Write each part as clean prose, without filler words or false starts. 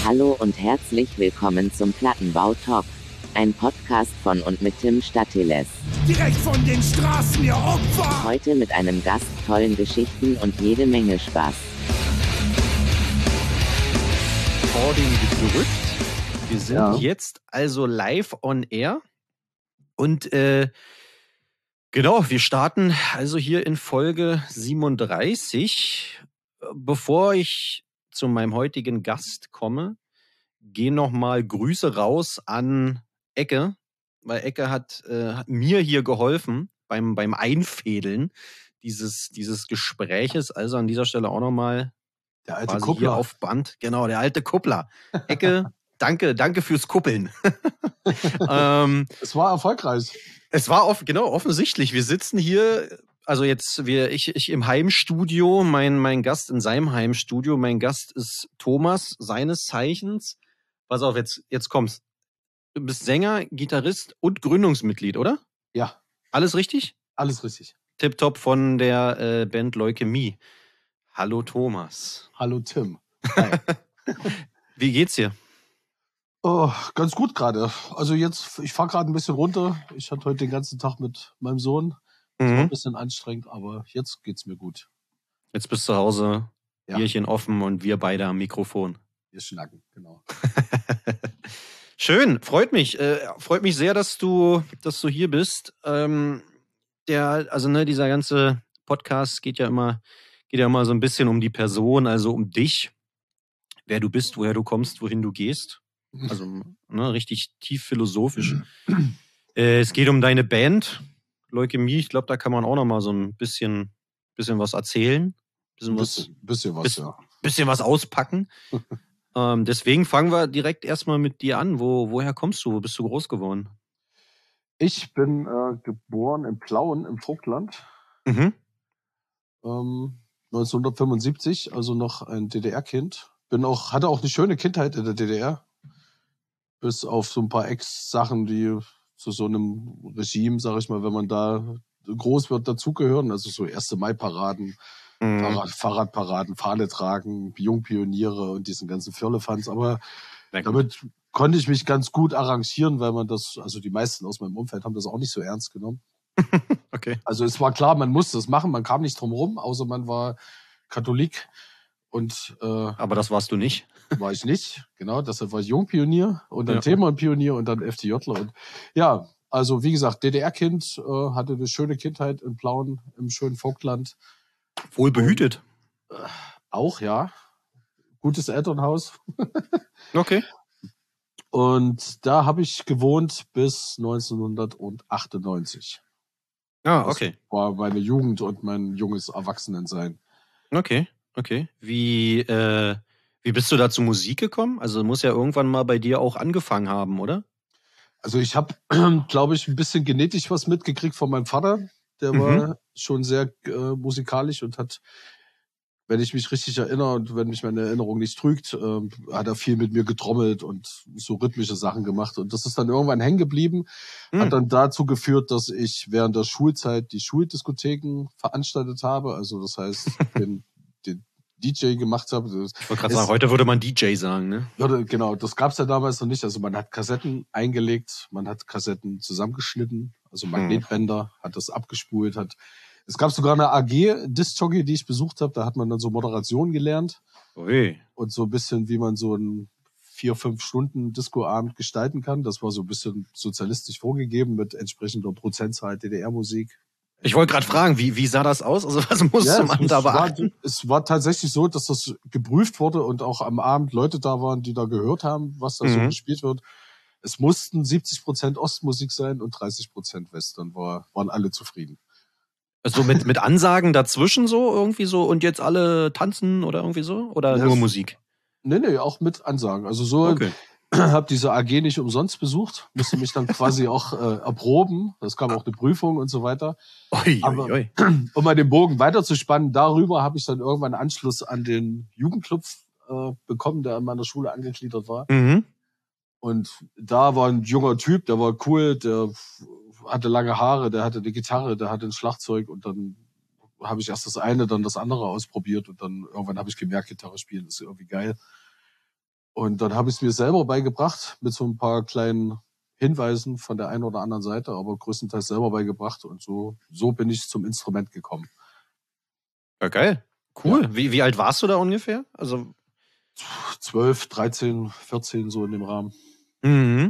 Hallo und herzlich willkommen zum Plattenbau-Talk. Ein Podcast von und mit Tim Statiles. Direkt von den Straßen, ihr Opfer! Heute mit einem Gast, tollen Geschichten und jede Menge Spaß. Recording gedrückt. Wir sind jetzt also live on air. Und genau, wir starten also hier in Folge 37. Bevor ich zu meinem heutigen Gast komme, gehen nochmal Grüße raus an Ecke, weil Ecke hat mir hier geholfen beim Einfädeln dieses Gespräches. Also an dieser Stelle auch nochmal der alte Kuppler. Hier auf Band. Genau, der alte Kuppler. Ecke, danke fürs Kuppeln. Es war erfolgreich. Es war offensichtlich. Wir sitzen hier, also jetzt ich im Heimstudio, mein Gast in seinem Heimstudio. Mein Gast ist Thomas, seines Zeichens. Pass auf, jetzt kommt's. Du bist Sänger, Gitarrist und Gründungsmitglied, oder? Ja. Alles richtig? Alles richtig. Tipptopp von der Band Leukämie. Hallo Thomas. Hallo Tim. Hi. Wie geht's dir? Oh, ganz gut gerade. Also jetzt, ich fahre gerade ein bisschen runter. Ich hatte heute den ganzen Tag mit meinem Sohn. Das war ein bisschen anstrengend, aber jetzt geht's mir gut. Jetzt bist du zu Hause, Ja. Bierchen offen und wir beide am Mikrofon. Wir schnacken, genau. Schön, freut mich. Freut mich sehr, dass du hier bist. Dieser ganze Podcast geht ja immer so ein bisschen um die Person, also um dich, wer du bist, woher du kommst, wohin du gehst. Also richtig tief philosophisch. Es geht um deine Band, Leukämie. Ich glaube, da kann man auch noch mal so ein bisschen was erzählen. Bisschen was auspacken. Deswegen fangen wir direkt erstmal mit dir an. Woher kommst du? Wo bist du groß geworden? Ich bin geboren in Plauen im Vogtland. 1975, also noch ein DDR-Kind. Hatte auch eine schöne Kindheit in der DDR. Bis auf so ein paar Ex-Sachen, die zu so einem Regime, sag ich mal, wenn man da groß wird, dazugehören. Also so 1. Mai-Paraden, Fahrradparaden, Fahne tragen, Jungpioniere und diesen ganzen Firlefanz. Aber damit konnte ich mich ganz gut arrangieren, weil also die meisten aus meinem Umfeld haben das auch nicht so ernst genommen. Okay. Also es war klar, man musste es machen, man kam nicht drum rum, außer man war Katholik. Aber das warst du nicht? War ich nicht, genau. Deshalb war ich Jungpionier und dann Themenpionier und dann FDJler. Und ja, also wie gesagt, DDR-Kind, hatte eine schöne Kindheit in Plauen im schönen Vogtland. Wohl behütet? Auch, ja. Gutes Elternhaus. Okay. Und da habe ich gewohnt bis 1998. Ah, okay. Das war meine Jugend und mein junges Erwachsenensein. Okay. Wie bist du da zur Musik gekommen? Also muss ja irgendwann mal bei dir auch angefangen haben, oder? Also ich habe, glaube ich, ein bisschen genetisch was mitgekriegt von meinem Vater. Der war schon sehr musikalisch und hat, wenn ich mich richtig erinnere und wenn mich meine Erinnerung nicht trügt, hat er viel mit mir getrommelt und so rhythmische Sachen gemacht. Und das ist dann irgendwann hängen geblieben. Hat dann dazu geführt, dass ich während der Schulzeit die Schuldiskotheken veranstaltet habe. Also das heißt, den DJ gemacht habe. Ich wollte gerade sagen, heute würde man DJ sagen, ne? Genau, das gab's ja damals noch nicht. Also man hat Kassetten eingelegt, man hat Kassetten zusammengeschnitten, also Magnetbänder, hat das abgespult, es gab sogar eine AG Disc-Jockey, die ich besucht habe, da hat man dann so Moderation gelernt. Ui. Und so ein bisschen, wie man so einen 4-5 Stunden Disco-Abend gestalten kann. Das war so ein bisschen sozialistisch vorgegeben mit entsprechender Prozentzahl DDR-Musik. Ich wollte gerade fragen, wie sah das aus? Also was musste man da beachten? Es war tatsächlich so, dass das geprüft wurde und auch am Abend Leute da waren, die da gehört haben, was da so gespielt wird. Es mussten 70% Ostmusik sein und 30% West. Dann waren alle zufrieden. Also mit Ansagen dazwischen so irgendwie so und jetzt alle tanzen oder irgendwie so? Oder nur Musik? Nee, auch mit Ansagen. Also so. Okay. Habe diese AG nicht umsonst besucht, musste mich dann quasi auch erproben. Das kam auch eine Prüfung und so weiter. Aber um mal den Bogen weiterzuspannen, darüber habe ich dann irgendwann Anschluss an den Jugendclub bekommen, der an meiner Schule angegliedert war. Und da war ein junger Typ, der war cool, der hatte lange Haare, der hatte eine Gitarre, der hatte ein Schlagzeug und dann habe ich erst das eine, dann das andere ausprobiert und dann irgendwann habe ich gemerkt, Gitarre spielen ist irgendwie geil. Und dann habe ich es mir selber beigebracht mit so ein paar kleinen Hinweisen von der einen oder anderen Seite, aber größtenteils selber beigebracht. Und so bin ich zum Instrument gekommen. Ja, geil. Cool. Ja. Wie alt warst du da ungefähr? Also 12, 13, 14, so in dem Rahmen. Mhm.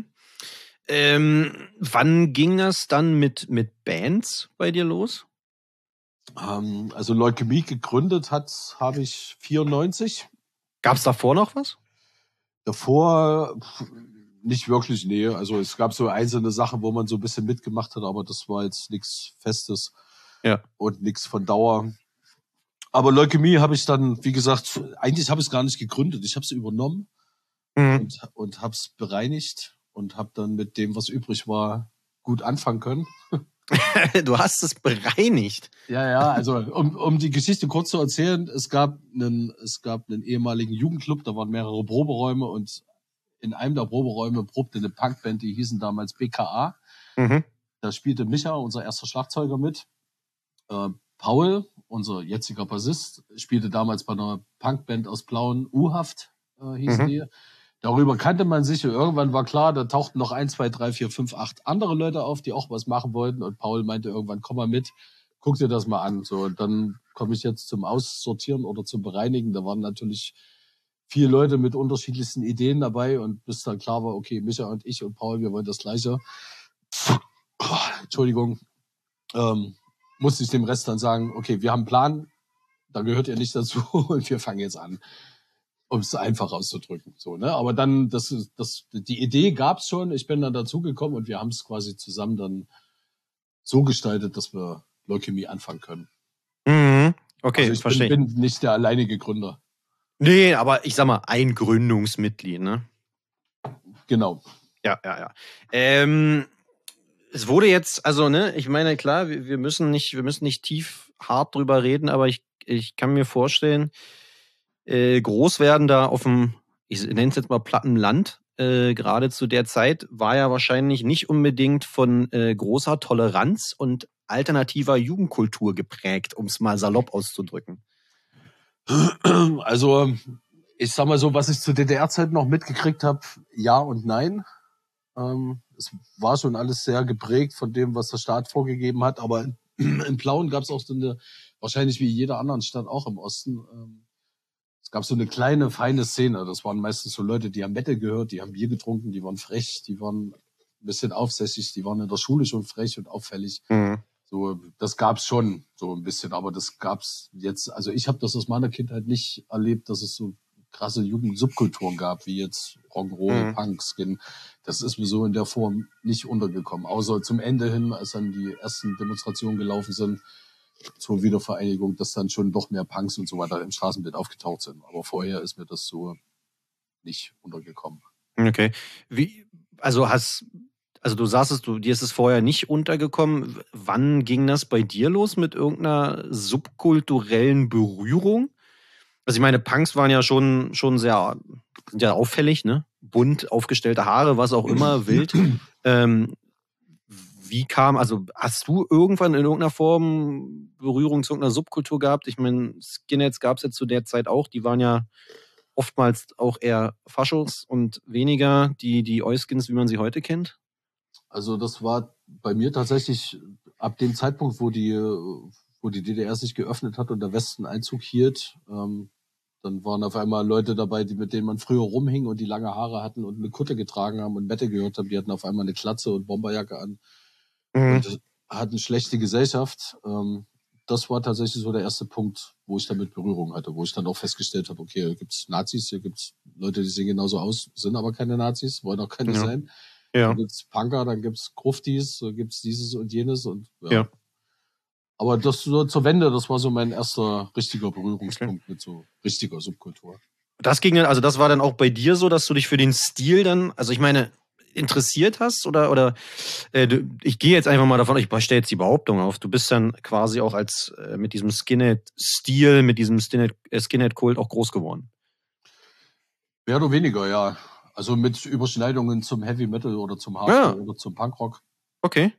Wann ging das dann mit Bands bei dir los? Also Leukämie gegründet habe ich 94. Gab es davor noch was? Davor nicht wirklich, nee. Also es gab so einzelne Sachen, wo man so ein bisschen mitgemacht hat, aber das war jetzt nichts Festes und nichts von Dauer. Aber Leukämie habe ich dann, wie gesagt, eigentlich habe ich es gar nicht gegründet. Ich habe es übernommen und habe es bereinigt und habe dann mit dem, was übrig war, gut anfangen können. Du hast es bereinigt. Ja, also um die Geschichte kurz zu erzählen, es gab einen ehemaligen Jugendclub, da waren mehrere Proberäume und in einem der Proberäume probte eine Punkband, die hießen damals BKA. Mhm. Da spielte Micha, unser erster Schlagzeuger, mit. Paul, unser jetziger Bassist, spielte damals bei einer Punkband aus Plauen, U-Haft hießen die. Darüber kannte man sich und irgendwann war klar, da tauchten noch 1, 2, 3, 4, 5, 8 andere Leute auf, die auch was machen wollten und Paul meinte irgendwann, komm mal mit, guck dir das mal an. So, und dann komme ich jetzt zum Aussortieren oder zum Bereinigen. Da waren natürlich 4 Leute mit unterschiedlichsten Ideen dabei und bis dann klar war, okay, Micha und ich und Paul, wir wollen das Gleiche. Entschuldigung. Musste ich dem Rest dann sagen, okay, wir haben einen Plan, da gehört ihr nicht dazu und wir fangen jetzt an, um es einfach auszudrücken. So, ne? Aber dann, die Idee gab's schon, ich bin dann dazugekommen und wir haben es quasi zusammen dann so gestaltet, dass wir Leukämie anfangen können. Mhm. Okay, also ich bin nicht der alleinige Gründer. Nee, aber ich sag mal, ein Gründungsmitglied, ne? Genau. Ja. Es wurde jetzt, also, ne, ich meine, klar, wir müssen nicht tief hart drüber reden, aber ich kann mir vorstellen, groß werden da auf dem, ich nenne es jetzt mal platten Land, gerade zu der Zeit, war ja wahrscheinlich nicht unbedingt von großer Toleranz und alternativer Jugendkultur geprägt, um es mal salopp auszudrücken. Also, ich sag mal so, was ich zu DDR-Zeiten noch mitgekriegt habe, ja und nein. Es war schon alles sehr geprägt von dem, was der Staat vorgegeben hat, aber in Plauen gab es auch so eine, wahrscheinlich wie jeder anderen Stadt auch im Osten, es gab so eine kleine, feine Szene. Das waren meistens so Leute, die haben Metal gehört, die haben Bier getrunken, die waren frech, die waren ein bisschen aufsässig, die waren in der Schule schon frech und auffällig. Mhm. So, das gab's schon so ein bisschen, aber das gab's jetzt, also ich habe das aus meiner Kindheit nicht erlebt, dass es so krasse Jugendsubkulturen gab, wie jetzt Rock'n'Roll, Punk, Skin. Das ist mir so in der Form nicht untergekommen. Außer zum Ende hin, als dann die ersten Demonstrationen gelaufen sind zur Wiedervereinigung, dass dann schon doch mehr Punks und so weiter im Straßenbild aufgetaucht sind. Aber vorher ist mir das so nicht untergekommen. Okay. Also du sagst dir ist es vorher nicht untergekommen. Wann ging das bei dir los mit irgendeiner subkulturellen Berührung? Also ich meine, Punks waren ja schon sehr, sind ja auffällig, ne? Bunt, aufgestellte Haare, was auch immer, wild. Also hast du irgendwann in irgendeiner Form Berührung zu irgendeiner Subkultur gehabt? Ich meine, Skinheads gab es ja zu der Zeit auch, die waren ja oftmals auch eher Faschos und weniger die Euskins, wie man sie heute kennt. Also das war bei mir tatsächlich ab dem Zeitpunkt, wo die DDR sich geöffnet hat und der Westen Einzug hielt, dann waren auf einmal Leute dabei, mit denen man früher rumhing und die lange Haare hatten und eine Kutte getragen haben und Metal gehört haben. Die hatten auf einmal eine Glatze und Bomberjacke an und hatten schlechte Gesellschaft. Das war tatsächlich so der erste Punkt, wo ich damit Berührung hatte, wo ich dann auch festgestellt habe, okay, hier gibt's Nazis, hier gibt's Leute, die sehen genauso aus, sind aber keine Nazis, wollen auch keine sein. Ja. Dann gibt's Punker, dann gibt's Gruftis, dann gibt's dieses und jenes und ja. Aber das so zur Wende, das war so mein erster richtiger Berührungspunkt mit so richtiger Subkultur. Das ging dann, also das war dann auch bei dir so, dass du dich für den Stil dann, also ich meine, interessiert hast oder ich gehe jetzt einfach mal davon, ich stelle jetzt die Behauptung auf, du bist dann quasi auch als mit diesem Skinhead-Stil, mit diesem Skinhead-Kult auch groß geworden. Mehr oder weniger, ja. Also mit Überschneidungen zum Heavy Metal oder zum Hardcore oder zum Punkrock. Okay.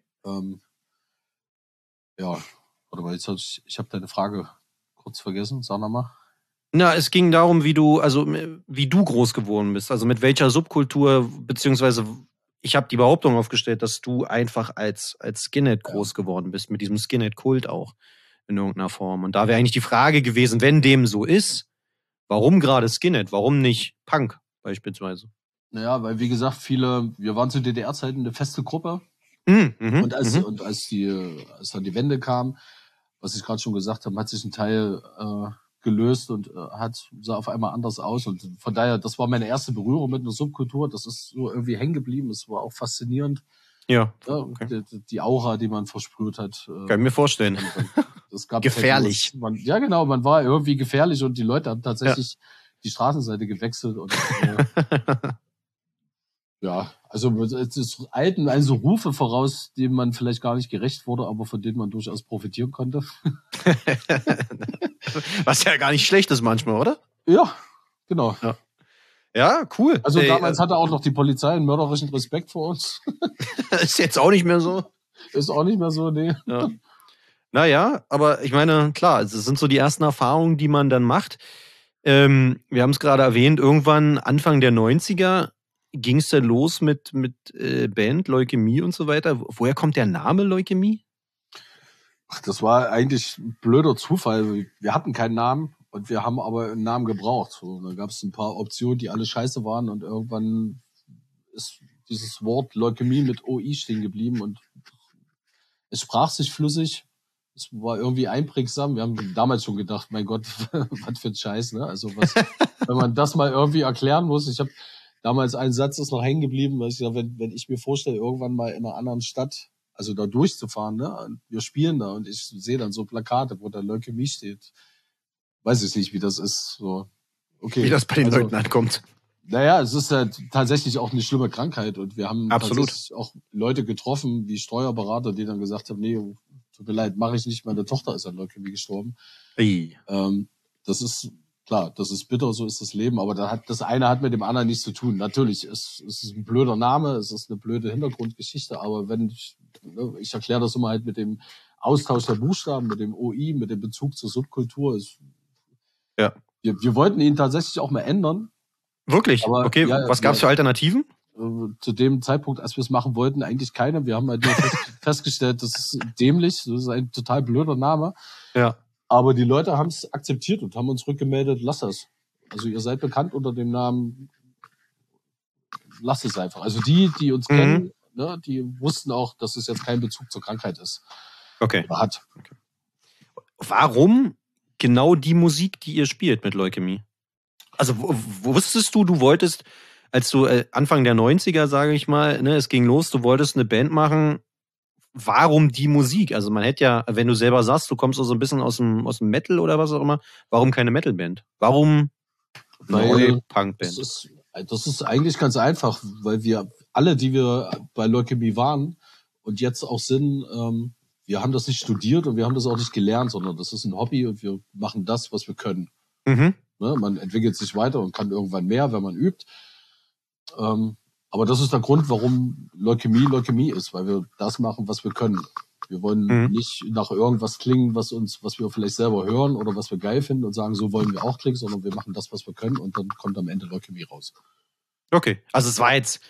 Ja, warte mal, ich habe deine Frage kurz vergessen, sag nochmal. Na, es ging darum, wie du groß geworden bist. Also mit welcher Subkultur, beziehungsweise ich habe die Behauptung aufgestellt, dass du einfach als Skinhead groß geworden bist, mit diesem Skinhead-Kult auch in irgendeiner Form. Und da wäre eigentlich die Frage gewesen, wenn dem so ist, warum gerade Skinhead? Warum nicht Punk beispielsweise? Naja, weil wie gesagt, wir waren zu DDR-Zeiten eine feste Gruppe. Und als dann die Wende kam, was ich gerade schon gesagt habe, hat sich ein Teil gelöst und sah auf einmal anders aus. Und von daher, das war meine erste Berührung mit einer Subkultur. Das ist so irgendwie hängen geblieben. Es war auch faszinierend. Ja. Okay. Die Aura, die man versprüht hat. Kann ich mir vorstellen. Das gab gefährlich. Ja, genau, man war irgendwie gefährlich und die Leute haben tatsächlich die Straßenseite gewechselt. Und ja, also es eilten also Rufe voraus, denen man vielleicht gar nicht gerecht wurde, aber von denen man durchaus profitieren konnte. Was ja gar nicht schlecht ist manchmal, oder? Ja, genau. Ja, cool. Also damals hatte auch noch die Polizei einen mörderischen Respekt vor uns. Ist jetzt auch nicht mehr so. Ist auch nicht mehr so, nee. Ja. Naja, aber ich meine, klar, es sind so die ersten Erfahrungen, die man dann macht. Wir haben es gerade erwähnt, irgendwann Anfang der 90er ging es dann los mit Band, Leukämie und so weiter. Woher kommt der Name Leukämie? Ach, das war eigentlich ein blöder Zufall. Wir hatten keinen Namen und wir haben aber einen Namen gebraucht. So, da gab es ein paar Optionen, die alle scheiße waren und irgendwann ist dieses Wort Leukämie mit OI stehen geblieben und es sprach sich flüssig. Es war irgendwie einprägsam. Wir haben damals schon gedacht, mein Gott, was für ein Scheiß, ne? Also wenn man das mal irgendwie erklären muss. Ich habe damals einen Satz ist noch hängen geblieben, weil ich gesagt, wenn ich mir vorstelle, irgendwann mal in einer anderen Stadt, also da durchzufahren, ne? Und wir spielen da und ich sehe dann so Plakate, wo da Leukämie steht. Weiß ich nicht, wie das ist. So, okay. Wie das bei den Leuten ankommt. Naja, es ist ja tatsächlich auch eine schlimme Krankheit und wir haben tatsächlich auch Leute getroffen, wie Steuerberater, die dann gesagt haben, nee, tut mir leid, mache ich nicht, meine Tochter ist an Leukämie gestorben. Das ist klar, das ist bitter, so ist das Leben, aber das eine hat mit dem anderen nichts zu tun. Natürlich, es ist ein blöder Name, es ist eine blöde Hintergrundgeschichte, aber ich erkläre das immer halt mit dem Austausch der Buchstaben, mit dem OI, mit dem Bezug zur Subkultur. Wir wollten ihn tatsächlich auch mal ändern. Wirklich? Aber, okay, was gab's für Alternativen? Zu dem Zeitpunkt, als wir es machen wollten, eigentlich keine. Wir haben halt nur festgestellt, das ist dämlich, das ist ein total blöder Name. Ja. Aber die Leute haben es akzeptiert und haben uns rückgemeldet, lasst das. Also ihr seid bekannt unter dem Namen, lasst es einfach. Also die uns kennen, ne, die wussten auch, dass es jetzt kein Bezug zur Krankheit ist. Okay. Oder hat. Okay. Warum genau die Musik, die ihr spielt mit Leukämie? Also wusstest du wolltest, als du Anfang der 90er, sage ich mal, ne, es ging los, du wolltest eine Band machen. Warum die Musik? Also man hätte ja, wenn du selber sagst, du kommst so ein bisschen aus dem Metal oder was auch immer, warum keine Metalband? Warum eine Punkband? Das ist eigentlich ganz einfach, weil wir alle, die wir bei Leukämie waren und jetzt auch sind, wir haben das nicht studiert und wir haben das auch nicht gelernt, sondern das ist ein Hobby und wir machen das, was wir können. Mhm. Ne, man entwickelt sich weiter und kann irgendwann mehr, wenn man übt. Aber das ist der Grund, warum Leukämie ist, weil wir das machen, was wir können. Wir wollen nicht nach irgendwas klingen, was wir vielleicht selber hören oder was wir geil finden und sagen, so wollen wir auch klingen, sondern wir machen das, was wir können und dann kommt am Ende Leukämie raus. Okay, also es war jetzt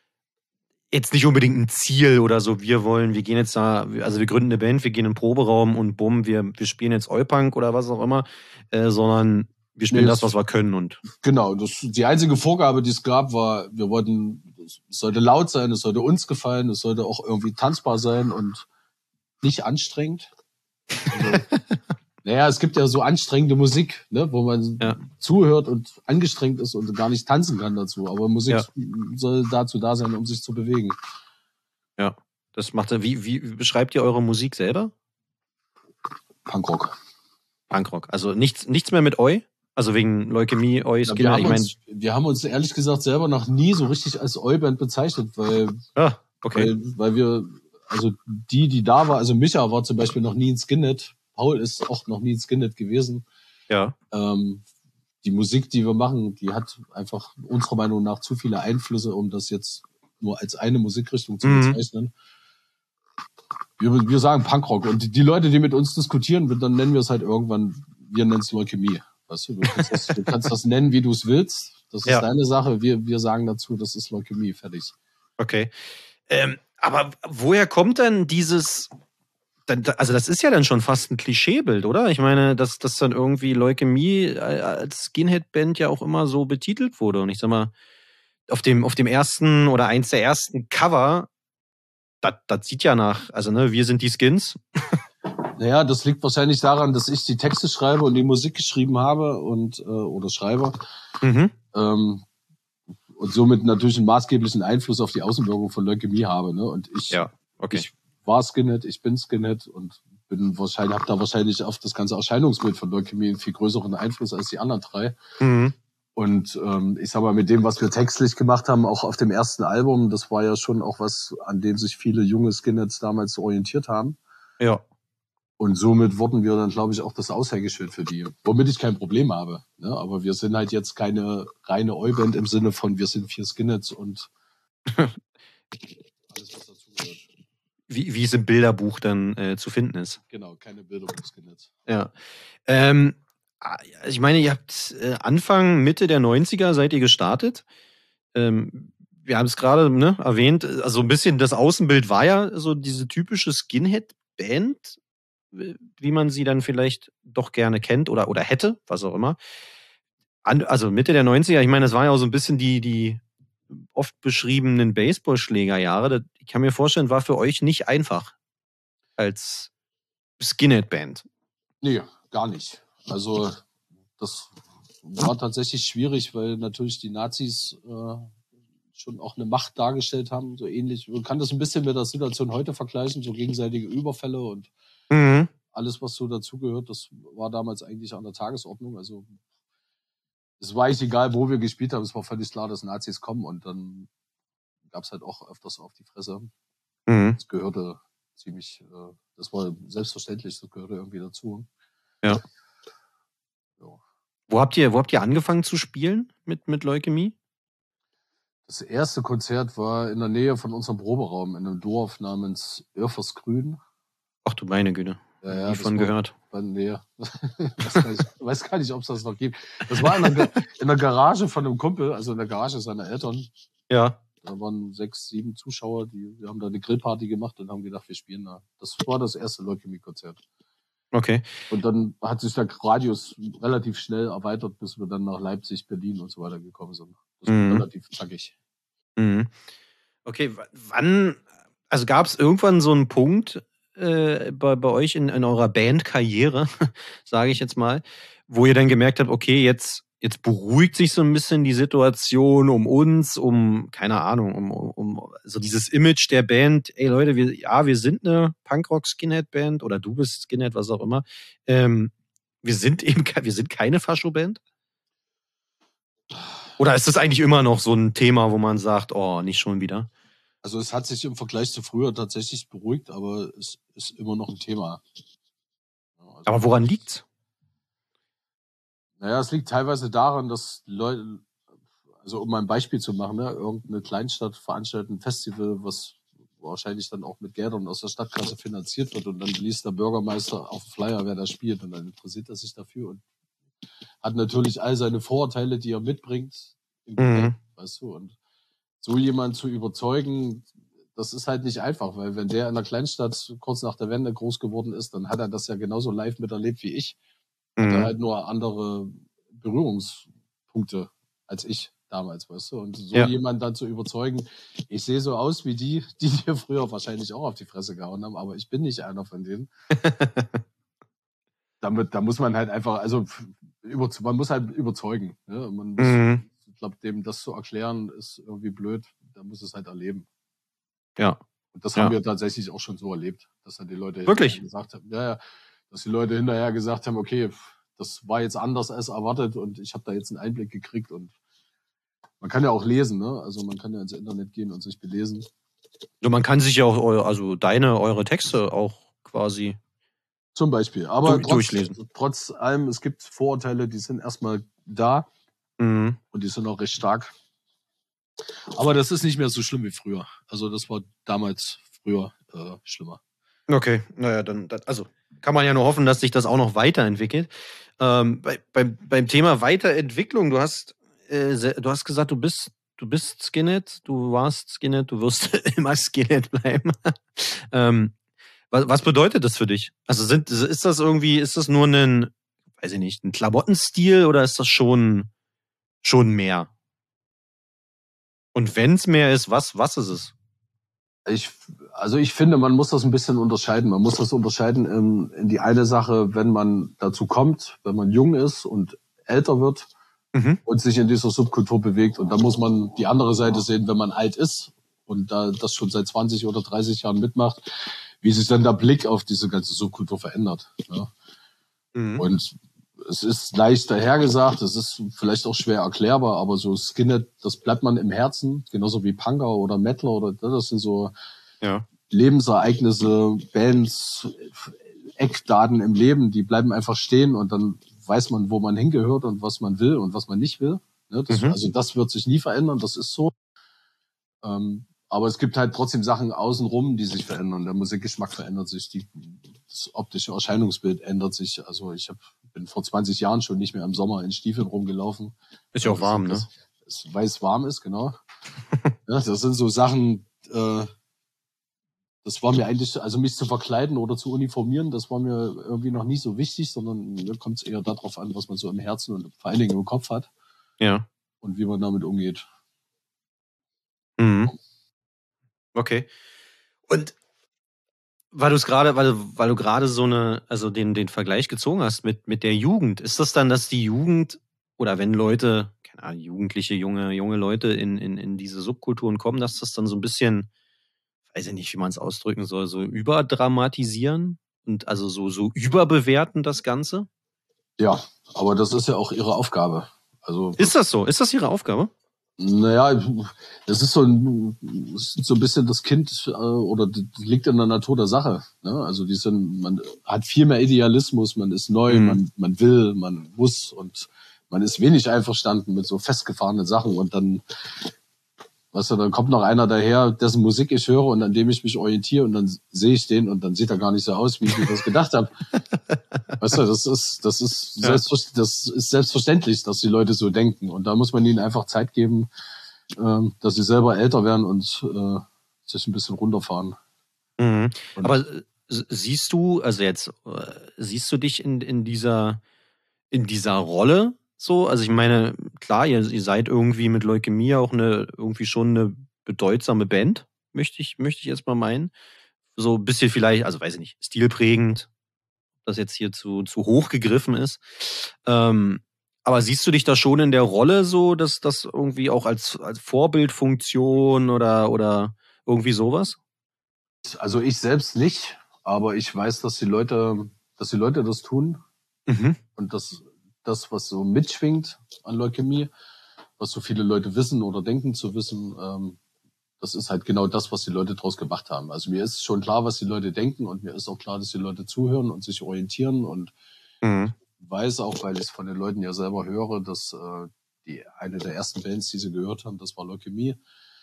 nicht unbedingt ein Ziel oder so, wir gehen jetzt da, also wir gründen eine Band, wir gehen in den Proberaum und bumm, wir spielen jetzt Oi-Punk oder was auch immer, sondern wir spielen das, was wir können. Und genau, die einzige Vorgabe, die es gab, war, wir wollten, es sollte laut sein, es sollte uns gefallen, es sollte auch irgendwie tanzbar sein und nicht anstrengend. Also, naja, es gibt ja so anstrengende Musik, ne, wo man zuhört und angestrengt ist und gar nicht tanzen kann dazu. Aber Musik soll dazu da sein, um sich zu bewegen. Ja, das macht er. Wie beschreibt ihr eure Musik selber? Punkrock. Also nichts mehr mit Oi? Also wegen Leukämie, Oi, Skinner. Wir haben uns ehrlich gesagt selber noch nie so richtig als Oi-Band bezeichnet, weil wir, also die da war, also Micha war zum Beispiel noch nie ein Skinhead, Paul ist auch noch nie ein Skinhead gewesen. Ja. Die Musik, die wir machen, die hat einfach unserer Meinung nach zu viele Einflüsse, um das jetzt nur als eine Musikrichtung zu bezeichnen. Wir sagen Punkrock und die Leute, die mit uns diskutieren, dann nennen wir es halt irgendwann, wir nennen es Leukämie. Weißt du, du kannst das nennen, wie du es willst. Das ist deine Sache. Wir sagen dazu, das ist Leukämie, fertig. Okay. Aber woher kommt denn dieses, also das ist ja dann schon fast ein Klischeebild, oder? Ich meine, dass dann irgendwie Leukämie als Skinhead-Band ja auch immer so betitelt wurde. Und ich sag mal, auf dem ersten oder eins der ersten Cover, das sieht ja nach, also ne, wir sind die Skins. Naja, das liegt wahrscheinlich daran, dass ich die Texte schreibe und die Musik geschrieben habe und oder schreibe. Mhm. Und somit natürlich einen maßgeblichen Einfluss auf die Außenwirkung von Leukämie habe. Ne? Und ich war Skinhead, ich bin Skinhead und habe da wahrscheinlich auf das ganze Erscheinungsbild von Leukämie einen viel größeren Einfluss als die anderen drei. Mhm. Und ich sag mal, mit dem, was wir textlich gemacht haben, auch auf dem ersten Album, das war ja schon auch was, an dem sich viele junge Skinheads damals orientiert haben. Ja. Und somit wurden wir dann, glaube ich, auch das Aushängeschild für die. Womit ich kein Problem habe. Ne? Aber wir sind halt jetzt keine reine Oi-Band im Sinne von, wir sind 4 Skinheads und alles, was dazugehört. Wie es im Bilderbuch dann zu finden ist. Genau, keine Bilderbuch-Skinheads. Ja. Ich meine, ihr habt Anfang, Mitte der 90er seid ihr gestartet. Wir haben es gerade erwähnt, also ein bisschen das Außenbild war ja so diese typische Skinhead-Band, wie man sie dann vielleicht doch gerne kennt oder hätte, was auch immer. Also Mitte der 90er, ich meine, das war ja auch so ein bisschen die oft beschriebenen Baseballschlägerjahre. Ich kann mir vorstellen, war für euch nicht einfach als Skinhead-Band. Nee, gar nicht. Also das war tatsächlich schwierig, weil natürlich die Nazis schon auch eine Macht dargestellt haben, so ähnlich. Man kann das ein bisschen mit der Situation heute vergleichen, so gegenseitige Überfälle und alles, was so dazugehört, das war damals eigentlich an der Tagesordnung. Also es war eigentlich egal, wo wir gespielt haben, es war völlig klar, dass Nazis kommen und dann gab es halt auch öfters auf die Fresse. Das gehörte ziemlich, das war selbstverständlich, das gehörte irgendwie dazu. Ja. Wo habt ihr angefangen zu spielen mit Leukämie? Das erste Konzert war in der Nähe von unserem Proberaum in einem Dorf namens Örfersgrün. Ach du meine Güte. Ja, nie von gehört. Nee. weiß gar nicht, ob es das noch gibt. Das war in der Garage von einem Kumpel, also in der Garage seiner Eltern. Ja. Da waren 6, 7 Zuschauer, wir haben da eine Grillparty gemacht und haben gedacht, wir spielen da. Das war das erste Leukämie-Konzert. Okay. Und dann hat sich der Radius relativ schnell erweitert, bis wir dann nach Leipzig, Berlin und so weiter gekommen sind. Das war relativ zackig. Okay, also gab es irgendwann so einen Punkt bei euch in eurer Bandkarriere, sage ich jetzt mal, wo ihr dann gemerkt habt, okay, jetzt beruhigt sich so ein bisschen die Situation um uns, keine Ahnung, um so dieses Image der Band, ey Leute, wir sind eine Punkrock-Skinhead-Band oder du bist Skinhead, was auch immer. Wir sind keine Fascho-Band? Oder ist das eigentlich immer noch so ein Thema, wo man sagt, oh, nicht schon wieder? Also es hat sich im Vergleich zu früher tatsächlich beruhigt, aber es ist immer noch ein Thema. Also, aber woran liegt's? Naja, es liegt teilweise daran, dass Leute, also um mal ein Beispiel zu machen, ne, irgendeine Kleinstadt veranstaltet ein Festival, was wahrscheinlich dann auch mit Geldern aus der Stadtkasse finanziert wird und dann liest der Bürgermeister auf dem Flyer, wer da spielt und dann interessiert er sich dafür und hat natürlich all seine Vorurteile, die er mitbringt, im Gepäck, weißt du, und so jemand zu überzeugen, das ist halt nicht einfach, weil wenn der in der Kleinstadt kurz nach der Wende groß geworden ist, dann hat er das ja genauso live miterlebt wie ich. Hat er halt nur andere Berührungspunkte als ich damals, weißt du? Und so jemand dann zu überzeugen, ich sehe so aus wie die dir früher wahrscheinlich auch auf die Fresse gehauen haben, aber ich bin nicht einer von denen. Da muss man halt einfach, also man muss halt überzeugen. Ne? Man muss, ich glaube, dem das zu erklären, ist irgendwie blöd. Da muss es halt erleben. Ja. Und das haben wir tatsächlich auch schon so erlebt, dass dann die Leute wirklich gesagt haben, dass die Leute hinterher gesagt haben, okay, das war jetzt anders als erwartet und ich habe da jetzt einen Einblick gekriegt und man kann ja auch lesen, ne? Also man kann ja ins Internet gehen und sich belesen. Ja, man kann sich ja auch eure Texte auch quasi zum Beispiel. Aber durchlesen. Trotz allem, es gibt Vorurteile, die sind erstmal da und die sind auch recht stark. Aber das ist nicht mehr so schlimm wie früher. Also das war damals früher schlimmer. Okay, naja, dann also kann man ja nur hoffen, dass sich das auch noch weiterentwickelt. Beim Thema Weiterentwicklung, du hast gesagt, du bist Skinhead, du warst Skinhead, du wirst immer Skinhead bleiben. Was bedeutet das für dich? Also ist das nur ein, weiß ich nicht, ein Klamottenstil oder ist das schon mehr? Und wenn es mehr ist, was ist es? Ich finde, man muss das ein bisschen unterscheiden. Man muss das unterscheiden in die eine Sache, wenn man dazu kommt, wenn man jung ist und älter wird und sich in dieser Subkultur bewegt. Und da muss man die andere Seite sehen, wenn man alt ist und da das schon seit 20 oder 30 Jahren mitmacht, wie sich dann der Blick auf diese ganze Subkultur verändert. Ja. Und es ist leicht dahergesagt, es ist vielleicht auch schwer erklärbar, aber so Skinhead, das bleibt man im Herzen, genauso wie Punker oder Metaler oder das sind so Lebensereignisse, Bands, Eckdaten im Leben, die bleiben einfach stehen und dann weiß man, wo man hingehört und was man will und was man nicht will. Ne, also das wird sich nie verändern, das ist so. Aber es gibt halt trotzdem Sachen außenrum, die sich verändern. Der Musikgeschmack verändert sich, das optische Erscheinungsbild ändert sich. Also bin vor 20 Jahren schon nicht mehr im Sommer in Stiefeln rumgelaufen. Ist ja auch warm, ne? Weil es warm ist, genau. Ja, das sind so Sachen, das war mir eigentlich, also mich zu verkleiden oder zu uniformieren, das war mir irgendwie noch nie so wichtig, sondern mir kommt es eher darauf an, was man so im Herzen und vor allen Dingen im Kopf hat. Ja. Und wie man damit umgeht. Mhm. Okay. Und weil du gerade so den Vergleich gezogen hast mit der Jugend, ist das dann, dass die Jugend oder wenn Leute, keine Ahnung, Jugendliche, junge Leute in diese Subkulturen kommen, dass das dann so ein bisschen, weiß ich nicht, wie man es ausdrücken soll, so überdramatisieren und also so überbewerten das Ganze? Ja, aber das ist ja auch ihre Aufgabe. Also ist das so? Ist das ihre Aufgabe? Naja, das ist so ein bisschen das Kind oder das liegt in der Natur der Sache. Ne? Also man hat viel mehr Idealismus, man ist neu, man will, man muss und man ist wenig einverstanden mit so festgefahrenen Sachen und dann, weißt du, dann kommt noch einer daher, dessen Musik ich höre und an dem ich mich orientiere und dann sehe ich den und dann sieht er gar nicht so aus, wie ich mir das gedacht habe. Weißt du, das ist selbstverständlich, dass die Leute so denken und da muss man ihnen einfach Zeit geben, dass sie selber älter werden und sich ein bisschen runterfahren. Aber siehst du dich in dieser Rolle so? Also ich meine, klar, ihr seid irgendwie mit Leukämie auch irgendwie schon eine bedeutsame Band, möchte ich jetzt mal meinen. So ein bisschen vielleicht, also weiß ich nicht, stilprägend, das jetzt hier zu hoch gegriffen ist. Aber siehst du dich da schon in der Rolle so, dass das irgendwie auch als Vorbildfunktion oder irgendwie sowas? Also ich selbst nicht, aber ich weiß, dass die Leute das tun. Und das, was so mitschwingt an Leukämie, was so viele Leute wissen oder denken zu wissen, das ist halt genau das, was die Leute draus gemacht haben. Also mir ist schon klar, was die Leute denken und mir ist auch klar, dass die Leute zuhören und sich orientieren und weiß auch, weil ich es von den Leuten ja selber höre, dass eine der ersten Bands, die sie gehört haben, das war Leukämie.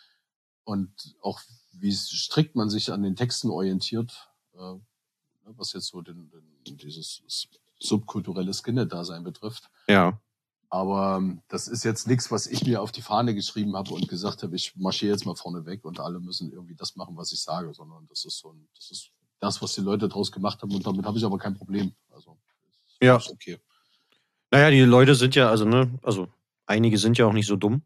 Und auch wie strikt man sich an den Texten orientiert, was jetzt so dieses subkulturelle Skinhead-Dasein betrifft. Ja. Aber das ist jetzt nichts, was ich mir auf die Fahne geschrieben habe und gesagt habe, ich marschiere jetzt mal vorne weg und alle müssen irgendwie das machen, was ich sage, sondern das ist das, was die Leute draus gemacht haben und damit habe ich aber kein Problem. Also ja, ist okay. Naja, die Leute sind ja, also einige sind ja auch nicht so dumm.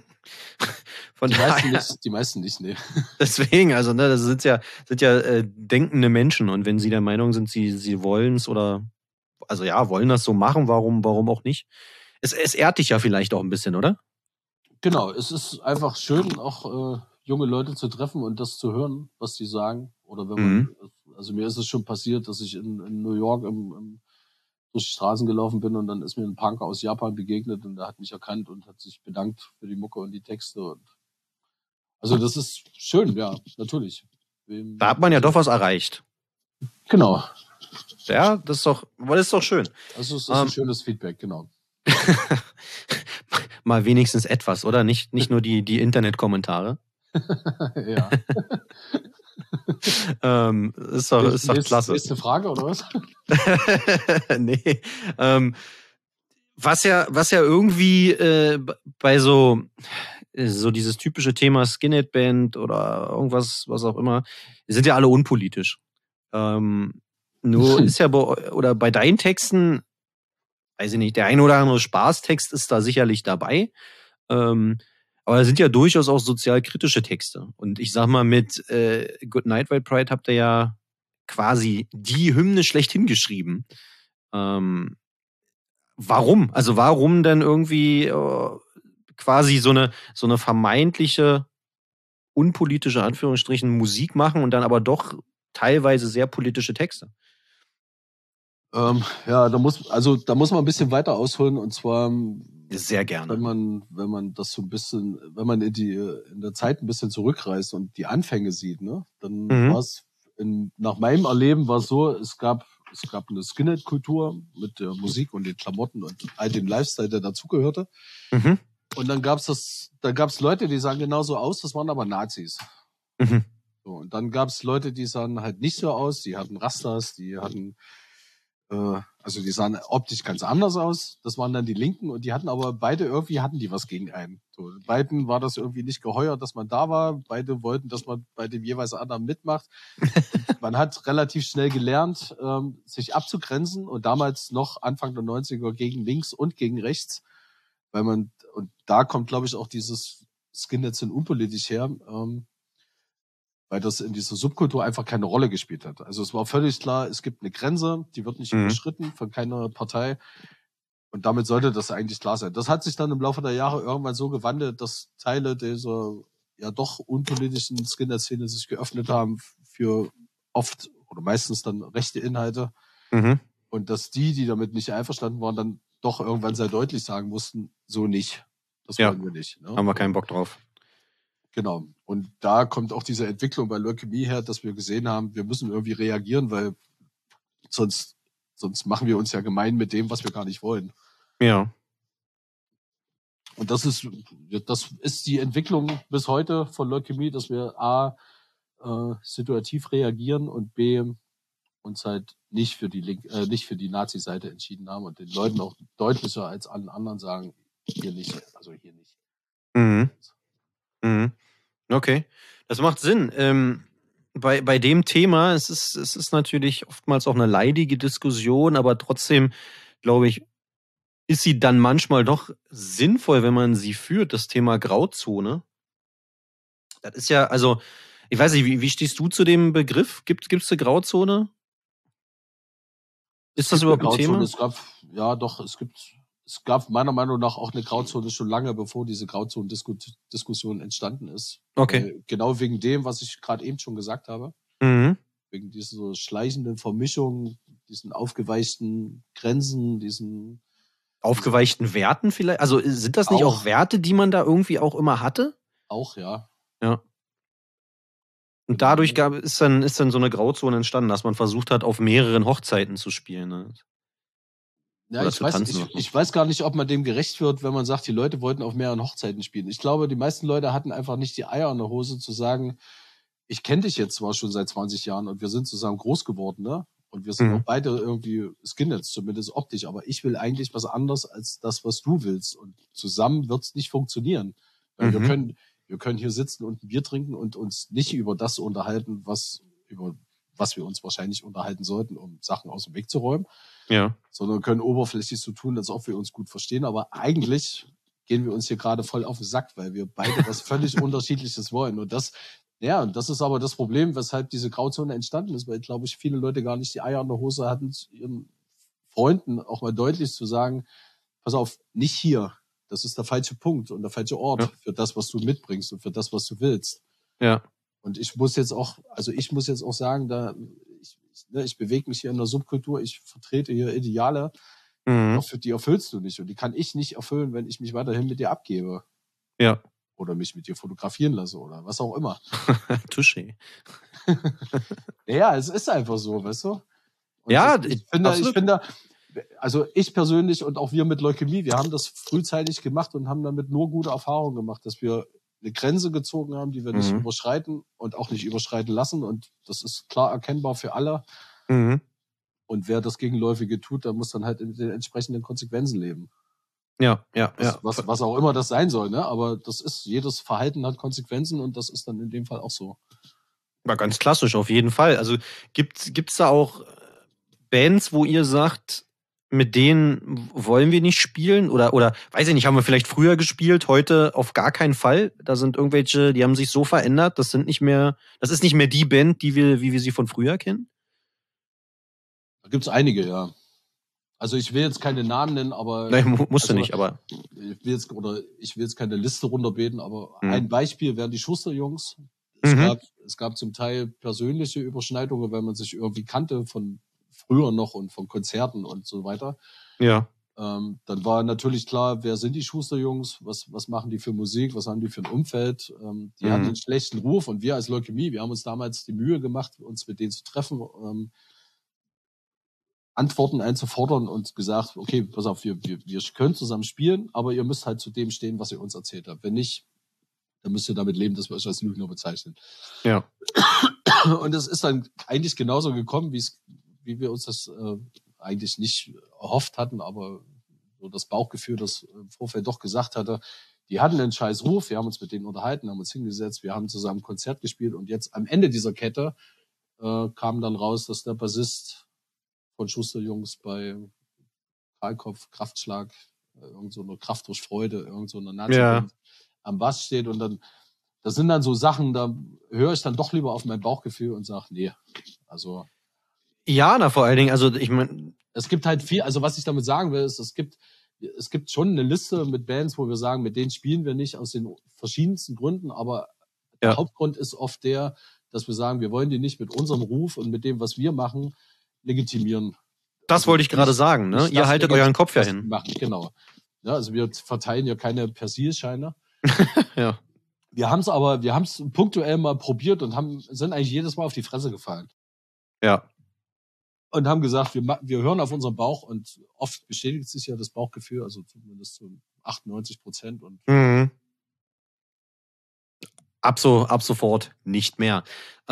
Die meisten nicht, nee. Deswegen, also das sind ja denkende Menschen und wenn sie der Meinung sind, sie wollen es oder also ja, wollen das so machen, warum auch nicht? Es ehrt dich ja vielleicht auch ein bisschen, oder? Genau, es ist einfach schön, auch junge Leute zu treffen und das zu hören, was die sagen. Oder wenn man, also mir ist es schon passiert, dass ich in New York durch die Straßen gelaufen bin und dann ist mir ein Punker aus Japan begegnet und der hat mich erkannt und hat sich bedankt für die Mucke und die Texte. Und also das ist schön, ja, natürlich. Da hat man ja doch was erreicht. Genau. Ja, das ist doch schön. Also es ist ein schönes Feedback, genau. Mal wenigstens etwas, oder? Nicht nur die Internetkommentare. Ja. Ist doch klasse. Nächste Frage, oder was? Nee. Was ja irgendwie bei so dieses typische Thema Skinhead-Band oder irgendwas, was auch immer, sind ja alle unpolitisch. Nur ist ja bei deinen Texten, weiß ich nicht, der ein oder andere Spaßtext ist da sicherlich dabei. Aber es sind ja durchaus auch sozialkritische Texte. Und ich sag mal, mit Good Night White Pride habt ihr ja quasi die Hymne schlechthin geschrieben. Warum? Also warum denn irgendwie quasi so eine vermeintliche unpolitische Anführungsstrichen Musik machen und dann aber doch teilweise sehr politische Texte? Ja, da muss man ein bisschen weiter ausholen, und zwar sehr gerne. Wenn man das so ein bisschen, wenn man in der Zeit ein bisschen zurückreist und die Anfänge sieht, ne, dann war es nach meinem Erleben war es so, es gab eine Skinhead-Kultur mit der Musik und den Klamotten und all dem Lifestyle, der dazugehörte. Mhm. Und dann gab's Leute, die sahen genauso aus, das waren aber Nazis. Mhm. So, und dann gab's Leute, die sahen halt nicht so aus, die hatten Rastas, die hatten also die sahen optisch ganz anders aus. Das waren dann die Linken, und die hatten aber beide irgendwie was gegen einen. So, beiden war das irgendwie nicht geheuer, dass man da war. Beide wollten, dass man bei dem jeweils anderen mitmacht. Man hat relativ schnell gelernt, sich abzugrenzen, und damals noch Anfang der 90er gegen links und gegen rechts. Und da kommt, glaube ich, auch dieses Skinheads sind unpolitisch her, weil das in dieser Subkultur einfach keine Rolle gespielt hat. Also es war völlig klar, es gibt eine Grenze, die wird nicht überschritten von keiner Partei, und damit sollte das eigentlich klar sein. Das hat sich dann im Laufe der Jahre irgendwann so gewandelt, dass Teile dieser ja doch unpolitischen Skinhead-Szene sich geöffnet haben für oft oder meistens dann rechte Inhalte, und dass die damit nicht einverstanden waren, dann doch irgendwann sehr deutlich sagen mussten, so nicht. Das wollen wir nicht. Ne? Haben wir keinen Bock drauf. Genau. Und da kommt auch diese Entwicklung bei Leukämie her, dass wir gesehen haben, wir müssen irgendwie reagieren, weil sonst machen wir uns ja gemein mit dem, was wir gar nicht wollen. Ja. Und das ist die Entwicklung bis heute von Leukämie, dass wir A, situativ reagieren und B, uns halt nicht für die Nazi-Seite entschieden haben und den Leuten auch deutlicher als allen anderen sagen, hier nicht, also hier nicht. Mhm. Mhm. Okay, das macht Sinn. Bei dem Thema, es ist natürlich oftmals auch eine leidige Diskussion, aber trotzdem, glaube ich, ist sie dann manchmal doch sinnvoll, wenn man sie führt, das Thema Grauzone. Das ist ja, also, ich weiß nicht, wie stehst du zu dem Begriff? Gibt's eine Grauzone? Ist das überhaupt ein Thema? Es gab meiner Meinung nach auch eine Grauzone schon lange, bevor diese Grauzone-Diskussion entstanden ist. Okay. Genau wegen dem, was ich gerade eben schon gesagt habe. Mhm. Wegen dieser schleichenden Vermischung, diesen aufgeweichten Grenzen, diesen aufgeweichten Werten vielleicht? Also sind das nicht auch Werte, die man da irgendwie auch immer hatte? Auch, ja. Ja. Und dadurch ist dann so eine Grauzone entstanden, dass man versucht hat, auf mehreren Hochzeiten zu spielen. Ne? Ja, ich weiß gar nicht, ob man dem gerecht wird, wenn man sagt, die Leute wollten auf mehreren Hochzeiten spielen. Ich glaube, die meisten Leute hatten einfach nicht die Eier in der Hose zu sagen, ich kenne dich jetzt zwar schon seit 20 Jahren und wir sind zusammen groß geworden, ne? Und wir sind auch beide irgendwie Skinheads, zumindest optisch, aber ich will eigentlich was anderes als das, was du willst. Und zusammen wird's nicht funktionieren. Weil wir können hier sitzen und ein Bier trinken und uns nicht über das unterhalten, über was wir uns wahrscheinlich unterhalten sollten, um Sachen aus dem Weg zu räumen. Ja. Sondern können oberflächlich so tun, als ob wir uns gut verstehen. Aber eigentlich gehen wir uns hier gerade voll auf den Sack, weil wir beide was völlig Unterschiedliches wollen. Und das ist aber das Problem, weshalb diese Grauzone entstanden ist, weil, glaube ich, viele Leute gar nicht die Eier in der Hose hatten, ihren Freunden auch mal deutlich zu sagen, pass auf, nicht hier. Das ist der falsche Punkt und der falsche Ort für das, was du mitbringst und für das, was du willst. Ja. Und ich muss jetzt auch sagen, ich bewege mich hier in der Subkultur, ich vertrete hier Ideale, die erfüllst du nicht. Und die kann ich nicht erfüllen, wenn ich mich weiterhin mit dir abgebe. Ja. Oder mich mit dir fotografieren lasse oder was auch immer. Touché. Ja, es ist einfach so, weißt du? Und ja, ich finde, also ich persönlich und auch wir mit Leukämie, wir haben das frühzeitig gemacht und haben damit nur gute Erfahrungen gemacht, dass wir eine Grenze gezogen haben, die wir nicht überschreiten und auch nicht überschreiten lassen. Und das ist klar erkennbar für alle. Und wer das Gegenläufige tut, der muss dann halt mit den entsprechenden Konsequenzen leben. Ja. Was auch immer das sein soll, ne? Aber das ist, jedes Verhalten hat Konsequenzen und das ist dann in dem Fall auch so. War ganz klassisch, auf jeden Fall. Also gibt's da auch Bands, wo ihr sagt, mit denen wollen wir nicht spielen? Oder weiß ich nicht, haben wir vielleicht früher gespielt, heute auf gar keinen Fall? Da sind irgendwelche, die haben sich so verändert, das ist nicht mehr die Band, wie wir sie von früher kennen? Da gibt's einige, ja. Also ich will jetzt keine Namen nennen, aber... Nein, musst du nicht, aber... Ich will jetzt keine Liste runterbeten, aber ein Beispiel wären die Schuster-Jungs. Es gab zum Teil persönliche Überschneidungen, weil man sich irgendwie kannte von früher noch und von Konzerten und so weiter. Ja. Dann war natürlich klar, wer sind die Schuster-Jungs, was machen die für Musik, was haben die für ein Umfeld. Die hatten einen schlechten Ruf und wir als Leukämie, wir haben uns damals die Mühe gemacht, uns mit denen zu treffen, Antworten einzufordern und gesagt, okay, pass auf, wir können zusammen spielen, aber ihr müsst halt zu dem stehen, was ihr uns erzählt habt. Wenn nicht, dann müsst ihr damit leben, dass wir euch als Lügner bezeichnen. Ja. Und es ist dann eigentlich genauso gekommen, wie wir uns das eigentlich nicht erhofft hatten, aber so das Bauchgefühl, das im Vorfeld doch gesagt hatte, die hatten einen scheiß Ruf, wir haben uns mit denen unterhalten, haben uns hingesetzt, wir haben zusammen ein Konzert gespielt und jetzt am Ende dieser Kette kam dann raus, dass der Bassist von Schuster-Jungs bei Kahlkopf, Kraftschlag, irgend so eine Kraft durch Freude, irgend so eine Nazi-Band am Bass steht und dann, das sind dann so Sachen, da höre ich dann doch lieber auf mein Bauchgefühl und sage, nee, also. Ja, vor allen Dingen, also ich meine. Es gibt halt viel, also was ich damit sagen will, ist, es gibt schon eine Liste mit Bands, wo wir sagen, mit denen spielen wir nicht aus den verschiedensten Gründen, aber der Hauptgrund ist oft der, dass wir sagen, wir wollen die nicht mit unserem Ruf und mit dem, was wir machen, legitimieren. Das wollte ich gerade sagen, ne? Ihr haltet euren Kopf ja hin. Machen. Genau. Ja, also wir verteilen ja keine Persilscheine. Ja. Wir haben es punktuell mal probiert und sind eigentlich jedes Mal auf die Fresse gefallen. Ja. Und haben gesagt, wir hören auf unseren Bauch und oft bestätigt sich ja das Bauchgefühl, also zumindest zu 98%. Und ab sofort nicht mehr.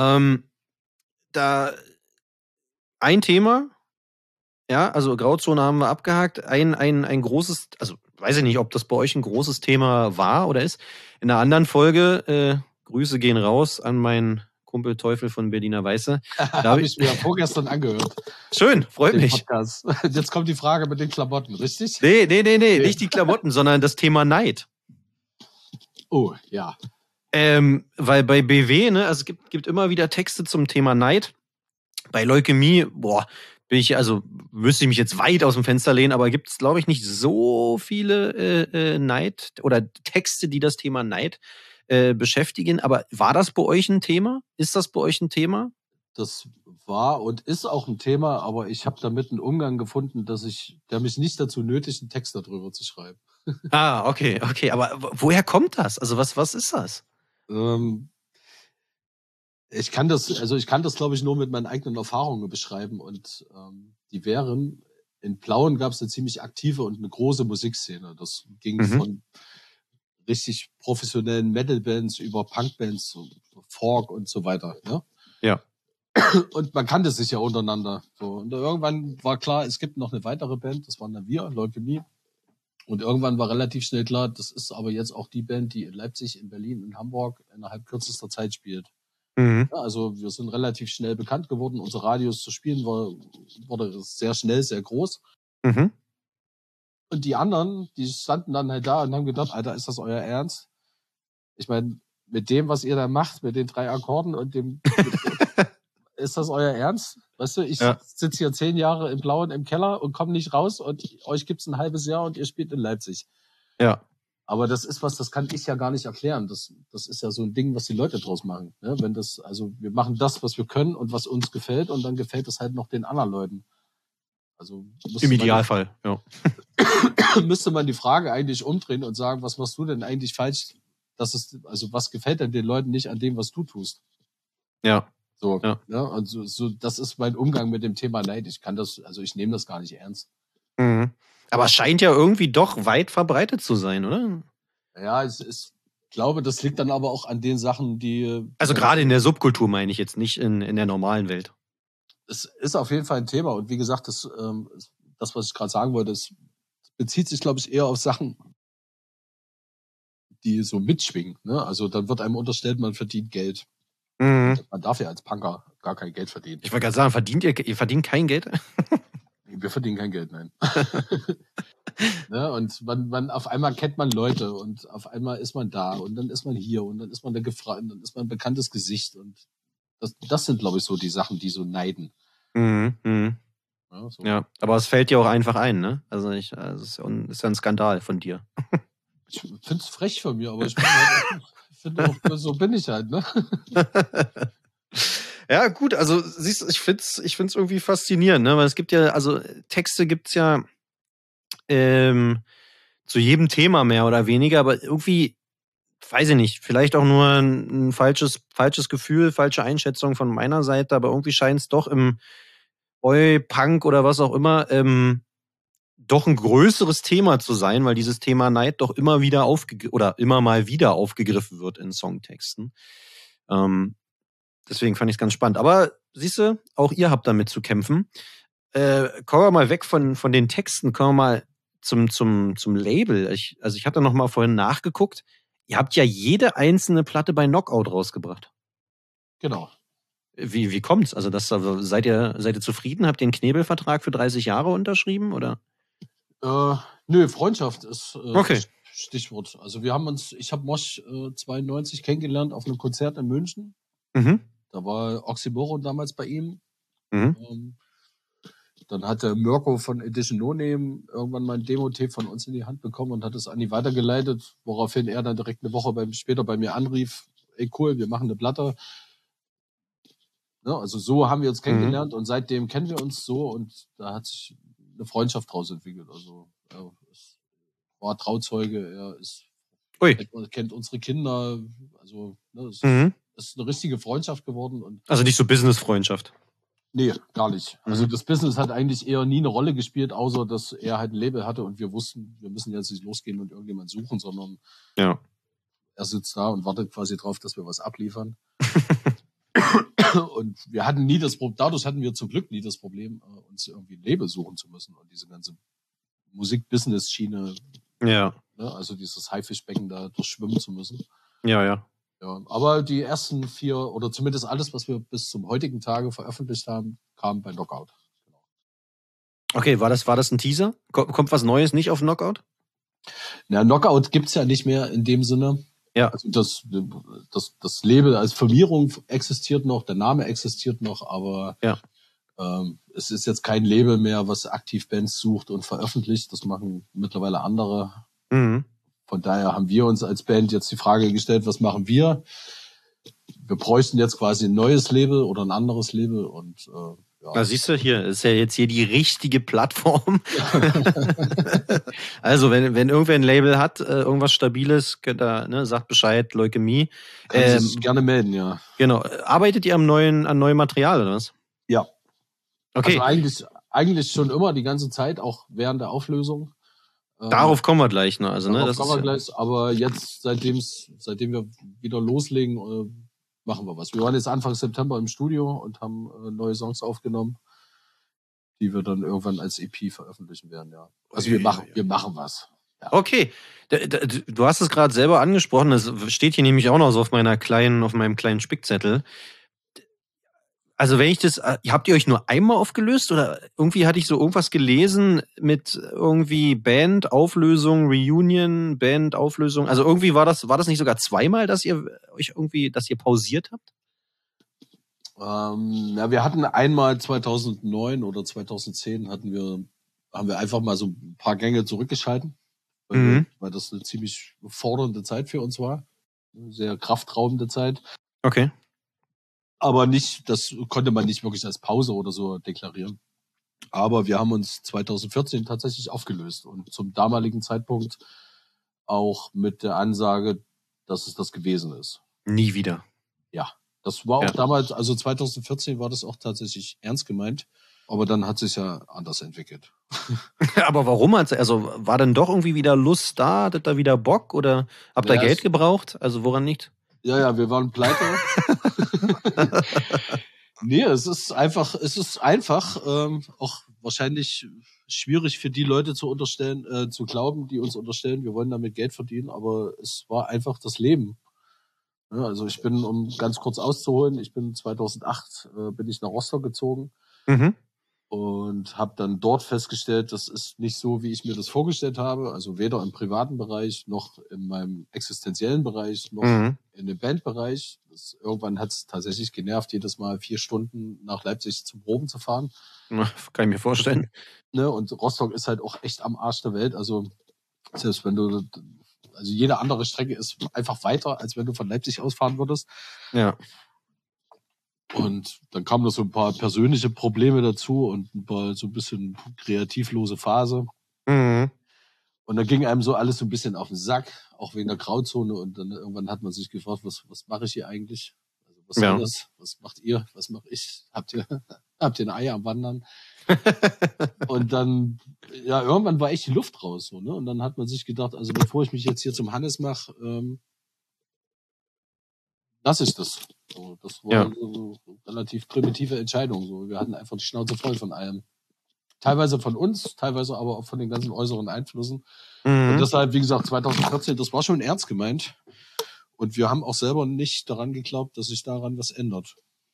Da ein Thema, ja, also Grauzone haben wir abgehakt. Ein großes, also weiß ich nicht, ob das bei euch ein großes Thema war oder ist. In einer anderen Folge, Grüße gehen raus an meinen Kumpel Teufel von Berliner Weiße. Habe ich mir vorgestern angehört. Schön, freut mich. Podcast. Jetzt kommt die Frage mit den Klamotten, richtig? Nee, nicht die Klamotten, sondern das Thema Neid. Oh, ja. Weil bei BW, ne, also es gibt immer wieder Texte zum Thema Neid. Bei Leukämie, müsste ich mich jetzt weit aus dem Fenster lehnen, aber gibt es, glaube ich, nicht so viele Neid oder Texte, die das Thema Neid beschäftigen. Aber war das bei euch ein Thema? Ist das bei euch ein Thema? Das war und ist auch ein Thema, aber ich habe damit einen Umgang gefunden, der mich nicht dazu nötigt, einen Text darüber zu schreiben. Okay. Aber woher kommt das? Also was ist das? Ich kann das, glaube ich, nur mit meinen eigenen Erfahrungen beschreiben und die wären, in Plauen gab es eine ziemlich aktive und eine große Musikszene. Das ging von richtig professionellen Metal-Bands über Punk-Bands, Folk und so weiter. Ne? Ja. Und man kannte sich ja untereinander. So. Und irgendwann war klar, es gibt noch eine weitere Band, das waren dann wir, Leukämie. Und irgendwann war relativ schnell klar, das ist aber jetzt auch die Band, die in Leipzig, in Berlin, in Hamburg innerhalb kürzester Zeit spielt. Ja, also wir sind relativ schnell bekannt geworden. Unser Radius zu spielen wurde sehr schnell, sehr groß. Und die anderen, die standen dann halt da und haben gedacht, Alter, ist das euer Ernst? Ich meine, mit dem, was ihr da macht, mit den 3 Akkorden und dem, ist das euer Ernst? Weißt du, ich sitze hier 10 Jahre im Blauen im Keller und komme nicht raus und euch gibt's ein halbes Jahr und ihr spielt in Leipzig. Ja. Aber das ist das kann ich ja gar nicht erklären. Das ist ja so ein Ding, was die Leute draus machen. Ne? Wir machen das, was wir können und was uns gefällt und dann gefällt es halt noch den anderen Leuten. Also im Idealfall, ja. Müsste man die Frage eigentlich umdrehen und sagen, was machst du denn eigentlich falsch? Was gefällt denn den Leuten nicht an dem, was du tust? Ja. So, ja. Ne? Und so, das ist mein Umgang mit dem Thema Neid. Ich nehme das gar nicht ernst. Aber es scheint ja irgendwie doch weit verbreitet zu sein, oder? Ja, es glaube, das liegt dann aber auch an den Sachen, die... Also gerade in der Subkultur meine ich jetzt, nicht in der normalen Welt. Es ist auf jeden Fall ein Thema. Und wie gesagt, das was ich gerade sagen wollte, das bezieht sich, glaube ich, eher auf Sachen, die so mitschwingen. Ne? Also dann wird einem unterstellt, man verdient Geld. Mhm. Man darf ja als Punker gar kein Geld verdienen. Ich wollte gerade sagen, ihr verdient kein Geld? Wir verdienen kein Geld, nein. Ne? Und man auf einmal kennt man Leute und auf einmal ist man da und dann ist man hier und dann ist man dann ist man ein bekanntes Gesicht und das sind, glaube ich, so die Sachen, die so neiden. Mhm. Ja, so. Ja, aber es fällt dir auch einfach ein, ne? Also es ist ja ein Skandal von dir. Ich finde es frech von mir, aber ich finde auch, so bin ich halt, ne? Ja, gut, also siehst du, ich find's irgendwie faszinierend, ne? Weil es gibt ja, also Texte gibt's ja zu jedem Thema mehr oder weniger, aber irgendwie, weiß ich nicht, vielleicht auch nur ein falsches Gefühl, falsche Einschätzung von meiner Seite, aber irgendwie scheint es doch im Punk oder was auch immer, doch ein größeres Thema zu sein, weil dieses Thema Neid doch immer mal wieder aufgegriffen wird in Songtexten. Deswegen fand ich es ganz spannend. Aber siehst du, auch ihr habt damit zu kämpfen. Kommen wir mal weg von den Texten, kommen wir mal zum Label. Ich hatte noch mal vorhin nachgeguckt. Ihr habt ja jede einzelne Platte bei Knockout rausgebracht. Genau. Wie kommt's? Also seid ihr zufrieden? Habt ihr einen Knebelvertrag für 30 Jahre unterschrieben, oder? Nö, Freundschaft ist Okay. Stichwort. Also ich habe Mosch 92 kennengelernt auf einem Konzert in München. Mhm. Da war Oxymoron damals bei ihm. Mhm. Dann hatte Mirko von Edition No Name irgendwann mal ein Demo-Tape von uns in die Hand bekommen und hat es an die weitergeleitet, woraufhin er dann direkt eine Woche später bei mir anrief, ey cool, wir machen eine Platte. Ja, also so haben wir uns kennengelernt und seitdem kennen wir uns so und da hat sich eine Freundschaft draus entwickelt. Also er war Trauzeuge, er kennt unsere Kinder, also es ist eine richtige Freundschaft geworden. Und also nicht so Business-Freundschaft. Nee, gar nicht. Also das Business hat eigentlich eher nie eine Rolle gespielt, außer dass er halt ein Label hatte und wir wussten, wir müssen jetzt nicht losgehen und irgendjemand suchen, sondern er sitzt da und wartet quasi drauf, dass wir was abliefern. Und wir hatten dadurch hatten wir zum Glück nie das Problem, uns irgendwie ein Label suchen zu müssen und diese ganze Musik-Business-Schiene, ne, also dieses Haifischbecken da durchschwimmen zu müssen. Ja, aber die ersten 4 oder zumindest alles, was wir bis zum heutigen Tage veröffentlicht haben, kam bei Knockout. Genau. Okay, war das ein Teaser? Kommt was Neues nicht auf Knockout? Na, Knockout gibt's ja nicht mehr in dem Sinne. Ja. Also das Label als Firmierung existiert noch, der Name existiert noch, aber es ist jetzt kein Label mehr, was aktiv Bands sucht und veröffentlicht. Das machen mittlerweile andere. Mhm. Von daher haben wir uns als Band jetzt die Frage gestellt, was machen wir? Wir bräuchten jetzt quasi ein neues Label oder ein anderes Label und Na, siehst du, hier ist ja jetzt hier die richtige Plattform. Also, wenn irgendwer ein Label hat, irgendwas Stabiles, sagt Bescheid, Leukämie. Können Sie sich gerne melden, ja. Genau. Arbeitet ihr an neuem Material, oder was? Ja. Okay. Also eigentlich schon immer, die ganze Zeit, auch während der Auflösung. Darauf kommen wir gleich, ne? Also, darauf kommen wir gleich, aber jetzt, seitdem wir wieder loslegen, machen wir was. Wir waren jetzt Anfang September im Studio und haben neue Songs aufgenommen, die wir dann irgendwann als EP veröffentlichen werden, ja. Also wir machen was. Ja. Okay. Du hast es gerade selber angesprochen, das steht hier nämlich auch noch so auf meinem kleinen Spickzettel. Also wenn habt ihr euch nur einmal aufgelöst oder irgendwie hatte ich so irgendwas gelesen mit irgendwie Band-Auflösung, Reunion, Band-Auflösung. Also irgendwie war das nicht sogar zweimal, dass ihr pausiert habt? Wir hatten einmal 2009 oder 2010 haben wir einfach mal so ein paar Gänge zurückgeschalten, weil das eine ziemlich fordernde Zeit für uns war. Eine sehr kraftraubende Zeit. Okay. Aber das konnte man nicht wirklich als Pause oder so deklarieren. Aber wir haben uns 2014 tatsächlich aufgelöst und zum damaligen Zeitpunkt auch mit der Ansage, dass es das gewesen ist. Nie wieder. Ja, das war auch damals, also 2014 war das auch tatsächlich ernst gemeint. Aber dann hat sich ja anders entwickelt. Aber warum? Also war denn doch irgendwie wieder Lust da? Hattet da wieder Bock? Oder habt ihr Geld gebraucht? Also woran nicht? Ja, wir waren pleite. Nee, es ist einfach, auch wahrscheinlich schwierig für die Leute zu glauben, die uns unterstellen, wir wollen damit Geld verdienen, aber es war einfach das Leben. Ja, also ich bin, um ganz kurz auszuholen, 2008 bin ich nach Rostock gezogen. Und habe dann dort festgestellt, das ist nicht so, wie ich mir das vorgestellt habe. Also weder im privaten Bereich, noch in meinem existenziellen Bereich, noch in dem Bandbereich. Irgendwann hat es tatsächlich genervt, jedes Mal 4 Stunden nach Leipzig zum Proben zu fahren. Kann ich mir vorstellen. Ne? Und Rostock ist halt auch echt am Arsch der Welt. Also selbst wenn also jede andere Strecke ist einfach weiter, als wenn du von Leipzig ausfahren würdest. Ja. Und dann kamen noch so ein paar persönliche Probleme dazu und so ein bisschen kreativlose Phase. Und dann ging einem so alles so ein bisschen auf den Sack, auch wegen der Grauzone. Und dann irgendwann hat man sich gefragt, was mache ich hier eigentlich? Also was soll das? Was macht ihr? Was mache ich? Habt ihr ein Ei am Wandern? Und dann, ja, irgendwann war echt die Luft raus. So, ne? Und dann hat man sich gedacht, also bevor ich mich jetzt hier zum Hannes mache, lass ich das. So, das war so eine relativ primitive Entscheidung. So, wir hatten einfach die Schnauze voll von allem. Teilweise von uns, teilweise aber auch von den ganzen äußeren Einflüssen. Und deshalb, wie gesagt, 2014, das war schon ernst gemeint. Und wir haben auch selber nicht daran geglaubt, dass sich daran was ändert.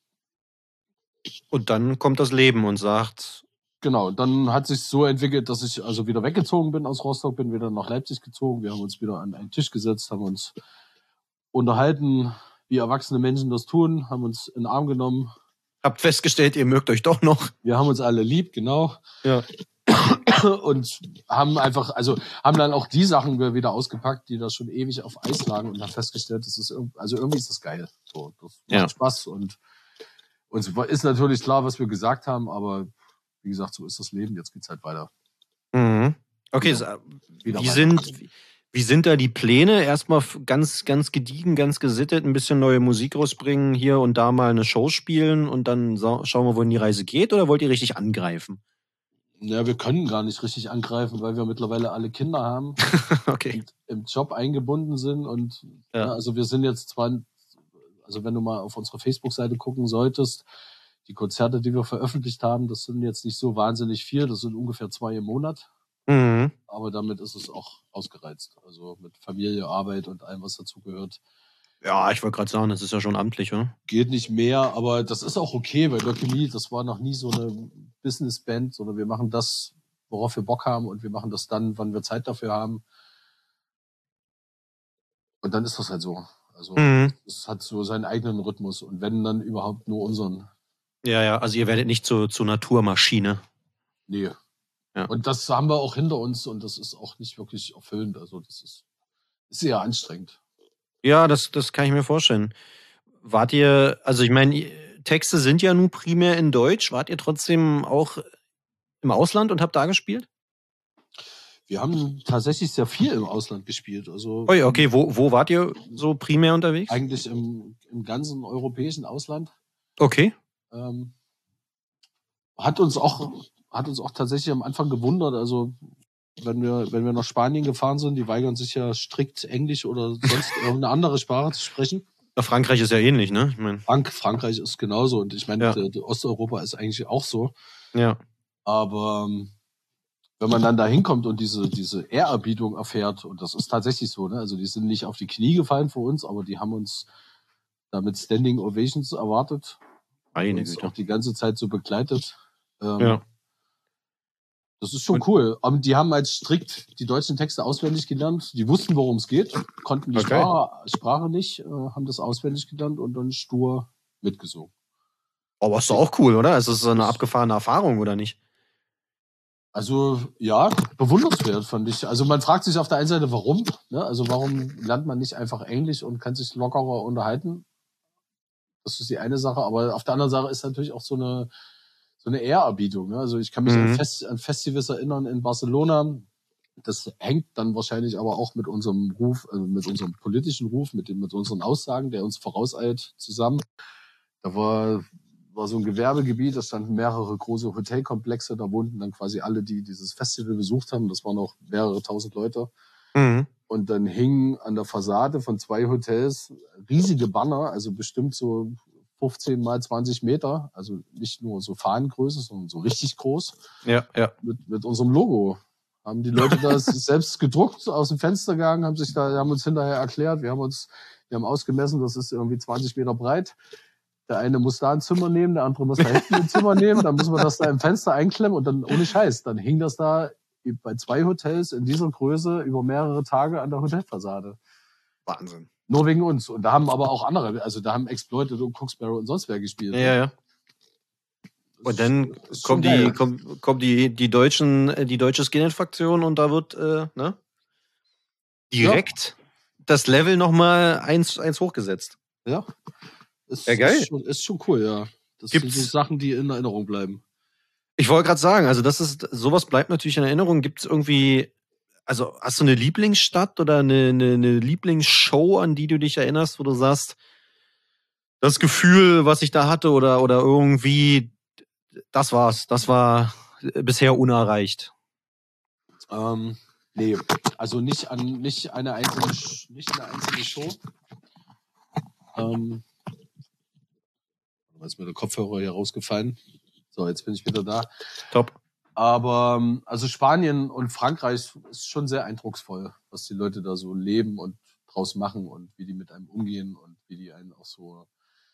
Und dann kommt das Leben und sagt... Genau, dann hat sich so entwickelt, dass ich also wieder weggezogen bin aus Rostock, bin wieder nach Leipzig gezogen. Wir haben uns wieder an einen Tisch gesetzt, haben uns unterhalten, wie erwachsene Menschen das tun, haben uns in den Arm genommen. Habt festgestellt, ihr mögt euch doch noch. Wir haben uns alle lieb, genau. Ja. Und haben dann auch die Sachen wieder ausgepackt, die da schon ewig auf Eis lagen und haben festgestellt, irgendwie ist das geil. So, das macht Spaß und uns ist natürlich klar, was wir gesagt haben, aber wie gesagt, so ist das Leben, jetzt geht's halt weiter. Okay, wie sind da die Pläne? Erstmal ganz, ganz gediegen, ganz gesittet, ein bisschen neue Musik rausbringen, hier und da mal eine Show spielen und dann schauen wir, wohin die Reise geht, oder wollt ihr richtig angreifen? Ja, wir können gar nicht richtig angreifen, weil wir mittlerweile alle Kinder haben. Okay. Und im Job eingebunden sind und also wir sind jetzt also wenn du mal auf unsere Facebook-Seite gucken solltest, die Konzerte, die wir veröffentlicht haben, das sind jetzt nicht so wahnsinnig viel, das sind ungefähr 2 im Monat. Aber damit ist es auch ausgereizt. Also mit Familie, Arbeit und allem, was dazu gehört. Ja, ich wollte gerade sagen, das ist ja schon amtlich, oder? Geht nicht mehr, aber das ist auch okay, weil Leukämie, das war noch nie so eine Business-Band, sondern wir machen das, worauf wir Bock haben und wir machen das dann, wann wir Zeit dafür haben. Und dann ist das halt so. Also es hat so seinen eigenen Rhythmus und wenn, dann überhaupt nur unseren. Ja, also ihr werdet nicht zur Naturmaschine. Nee. Ja. Und das haben wir auch hinter uns und das ist auch nicht wirklich erfüllend. Also das ist eher anstrengend. Ja, das kann ich mir vorstellen. Wart ihr, also ich meine, Texte sind ja nun primär in Deutsch. Wart ihr trotzdem auch im Ausland und habt da gespielt? Wir haben tatsächlich sehr viel im Ausland gespielt. Also okay, wo wart ihr so primär unterwegs? Eigentlich im ganzen europäischen Ausland. Okay. Hat uns auch tatsächlich am Anfang gewundert. Also wenn wir nach Spanien gefahren sind, die weigern sich ja strikt Englisch oder sonst irgendeine andere Sprache zu sprechen. Frankreich ist ja ähnlich, ne? Ich mein. Frankreich ist genauso und ich meine, Osteuropa ist eigentlich auch so. Ja. Aber wenn man dann da hinkommt und diese Ehrerbietung erfährt, und das ist tatsächlich so, ne? Also die sind nicht auf die Knie gefallen vor uns, aber die haben uns da mit Standing Ovations erwartet. Eine uns Güte. auch die ganze Zeit so begleitet. Ja. Das ist schon cool. Die haben halt strikt die deutschen Texte auswendig gelernt. Die wussten, worum es geht, konnten die Sprache nicht, haben das auswendig gelernt und dann stur mitgesungen. Aber ist doch auch cool, oder? Es ist so eine abgefahrene Erfahrung, oder nicht? Also ja, bewundernswert fand ich. Also man fragt sich auf der einen Seite, warum? Ne? Also warum lernt man nicht einfach Englisch und kann sich lockerer unterhalten? Das ist die eine Sache. Aber auf der anderen Seite ist natürlich auch so eine Ehrerbietung. Ne? Also ich kann mich an Festivals erinnern in Barcelona. Das hängt dann wahrscheinlich aber auch mit unserem Ruf, mit unserem politischen Ruf, mit unseren Aussagen, der uns vorauseilt, zusammen. Da war war so ein Gewerbegebiet, da standen mehrere große Hotelkomplexe, da wohnten dann quasi alle, die dieses Festival besucht haben. Das waren auch mehrere tausend Leute. Mhm. Und dann hingen an der Fassade von 2 Hotels riesige Banner, also bestimmt so 15 mal 20 Meter, also nicht nur so Fahnengröße, sondern so richtig groß. Ja. Mit unserem Logo. Haben die Leute das selbst gedruckt, aus dem Fenster gegangen, haben uns hinterher erklärt, wir haben ausgemessen, das ist irgendwie 20 Meter breit. Der eine muss da ein Zimmer nehmen, der andere muss da hinten ein Zimmer nehmen, dann muss man das da im Fenster einklemmen und dann, ohne Scheiß, dann hing das da bei 2 Hotels in dieser Größe über mehrere Tage an der Hotelfassade. Wahnsinn. Nur wegen uns. Und da haben aber auch andere, also da haben Exploited und Cooksparrow und sonst wer gespielt. Ja. Und dann kommt die deutsche Skinhead-Fraktion und da wird direkt das Level nochmal eins hochgesetzt. Ja. Ja, geil. Ist schon cool, ja. Das sind so Sachen, die in Erinnerung bleiben. Ich wollte gerade sagen, also sowas bleibt natürlich in Erinnerung. Gibt es irgendwie, also hast du eine Lieblingsstadt oder eine Lieblingsshow, an die du dich erinnerst, wo du sagst, das Gefühl, was ich da hatte oder irgendwie, das war bisher unerreicht? Nee, also nicht eine einzelne Show. Ist mir der Kopfhörer hier rausgefallen. So, jetzt bin ich wieder da. Top. Aber also Spanien und Frankreich ist schon sehr eindrucksvoll, was die Leute da so leben und draus machen und wie die mit einem umgehen und wie die einen auch so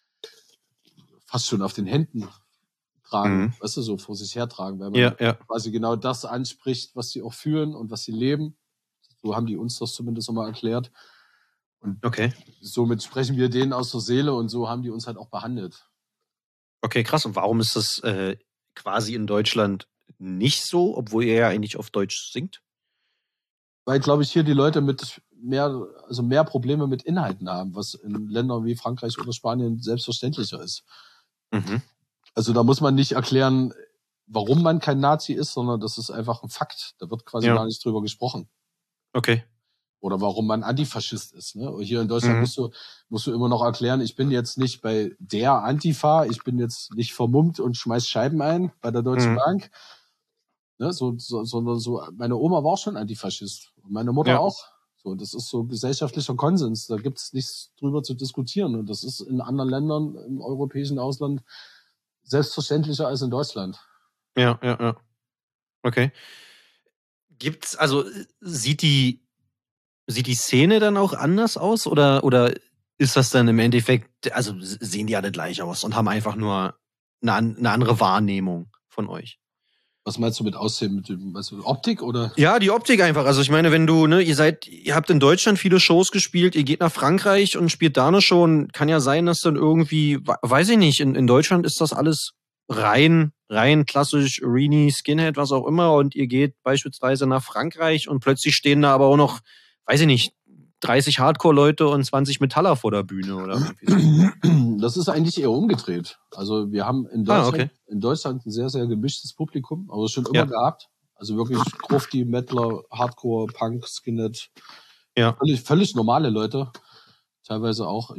fast schon auf den Händen tragen, weißt du, so vor sich hertragen, weil man quasi genau das anspricht, was sie auch fühlen und was sie leben. So haben die uns das zumindest nochmal erklärt. Und somit sprechen wir denen aus der Seele und so haben die uns halt auch behandelt. Okay, krass. Und warum ist das quasi in Deutschland nicht so, obwohl ihr ja eigentlich auf Deutsch singt? Weil, glaube ich, hier die Leute mehr Probleme mit Inhalten haben, was in Ländern wie Frankreich oder Spanien selbstverständlicher ist. Mhm. Also da muss man nicht erklären, warum man kein Nazi ist, sondern das ist einfach ein Fakt. Da wird quasi gar nicht drüber gesprochen. Okay. Oder warum man Antifaschist ist. Ne? Und hier in Deutschland musst du immer noch erklären, ich bin jetzt nicht bei der Antifa, ich bin jetzt nicht vermummt und schmeiß Scheiben ein bei der Deutschen Bank. Ne? Sondern so, meine Oma war schon Antifaschist. Und meine Mutter auch. So, das ist so gesellschaftlicher Konsens. Da gibt's nichts drüber zu diskutieren. Und das ist in anderen Ländern im europäischen Ausland selbstverständlicher als in Deutschland. Ja. Okay. Gibt's, also sieht die Szene dann auch anders aus oder ist das dann im Endeffekt, also sehen die alle gleich aus und haben einfach nur eine andere Wahrnehmung von euch? Was meinst du mit Aussehen? Also Optik oder? Ja, die Optik einfach. Also ich meine, wenn du, ihr habt in Deutschland viele Shows gespielt, ihr geht nach Frankreich und spielt da eine Show und kann ja sein, dass dann irgendwie, weiß ich nicht, in Deutschland ist das alles rein klassisch Rini, Skinhead, was auch immer und ihr geht beispielsweise nach Frankreich und plötzlich stehen da aber auch noch, weiß ich nicht, 30 Hardcore-Leute und 20 Metaller vor der Bühne oder irgendwie. Das ist eigentlich eher umgedreht. Also wir haben in Deutschland ein sehr, sehr gemischtes Publikum, aber schon immer gehabt. Also wirklich Grufti, Mettler, Hardcore, Punk, Skinhead. Ja. Völlig normale Leute. Teilweise auch,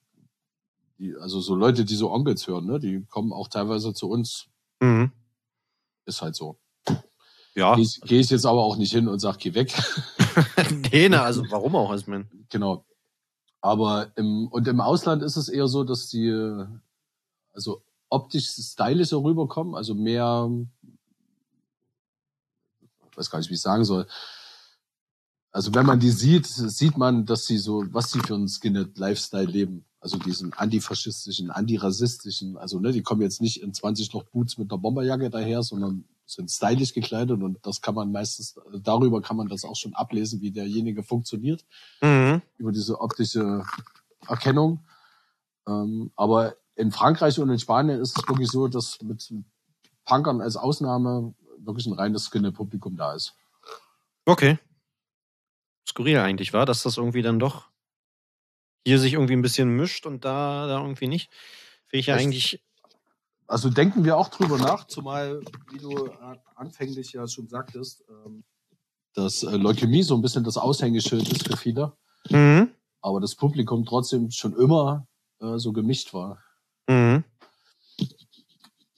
also so Leute, die so Onkels hören, ne? Die kommen auch teilweise zu uns. Mhm. Ist halt so. Ja. Geh ich jetzt aber auch nicht hin und sag, geh weg. Nee, also warum auch? Also, genau. Aber im Ausland ist es eher so, dass die also optisch stylischer rüberkommen, also mehr, ich weiß gar nicht, wie ich sagen soll. Also wenn man die sieht man, dass sie so, was sie für einen Skinhead-Lifestyle leben. Also diesen antifaschistischen, antirassistischen, also ne, die kommen jetzt nicht in 20 Loch Boots mit einer Bomberjacke daher, sondern sind stylisch gekleidet und das kann man meistens, darüber kann man das auch schon ablesen, wie derjenige funktioniert. Über diese optische Erkennung. Aber in Frankreich und in Spanien ist es wirklich so, dass mit Punkern als Ausnahme wirklich ein reines Skinhead-Publikum da ist. Okay. Skurril eigentlich war, dass das irgendwie dann doch hier sich irgendwie ein bisschen mischt und da irgendwie nicht. Finde ich ja eigentlich. Also denken wir auch drüber nach, zumal, wie du anfänglich ja schon sagtest, dass Leukämie so ein bisschen das Aushängeschild ist für viele. Aber das Publikum trotzdem schon immer so gemischt war.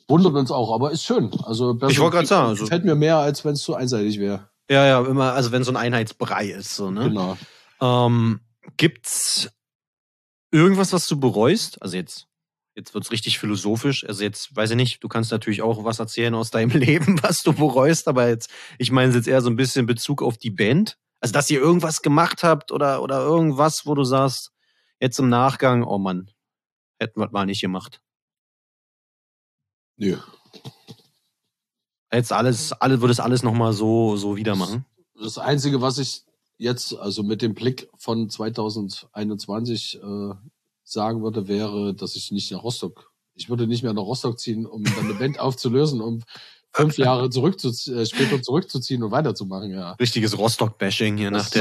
Wundert uns auch, aber ist schön. Also ich wollte gerade sagen, gefällt mir mehr, als wenn es so einseitig wäre. Ja, immer, also wenn so ein Einheitsbrei ist, so, ne? Genau. Gibt's irgendwas, was du bereust? Also jetzt wird's richtig philosophisch. Also jetzt, weiß ich nicht, du kannst natürlich auch was erzählen aus deinem Leben, was du bereust, aber ich meine jetzt eher so ein bisschen in Bezug auf die Band. Also, dass ihr irgendwas gemacht habt oder irgendwas, wo du sagst, jetzt im Nachgang, oh Mann, hätten wir mal nicht gemacht. Nö. Jetzt würdest alles nochmal so wieder machen? Das Einzige, was ich jetzt, also mit dem Blick von 2021 sagen würde, wäre, dass ich nicht nach Rostock, ich würde nicht mehr nach Rostock ziehen, um dann eine Band aufzulösen, um 5 Jahre später zurückzuziehen und weiterzumachen, ja. Richtiges Rostock-Bashing hier nach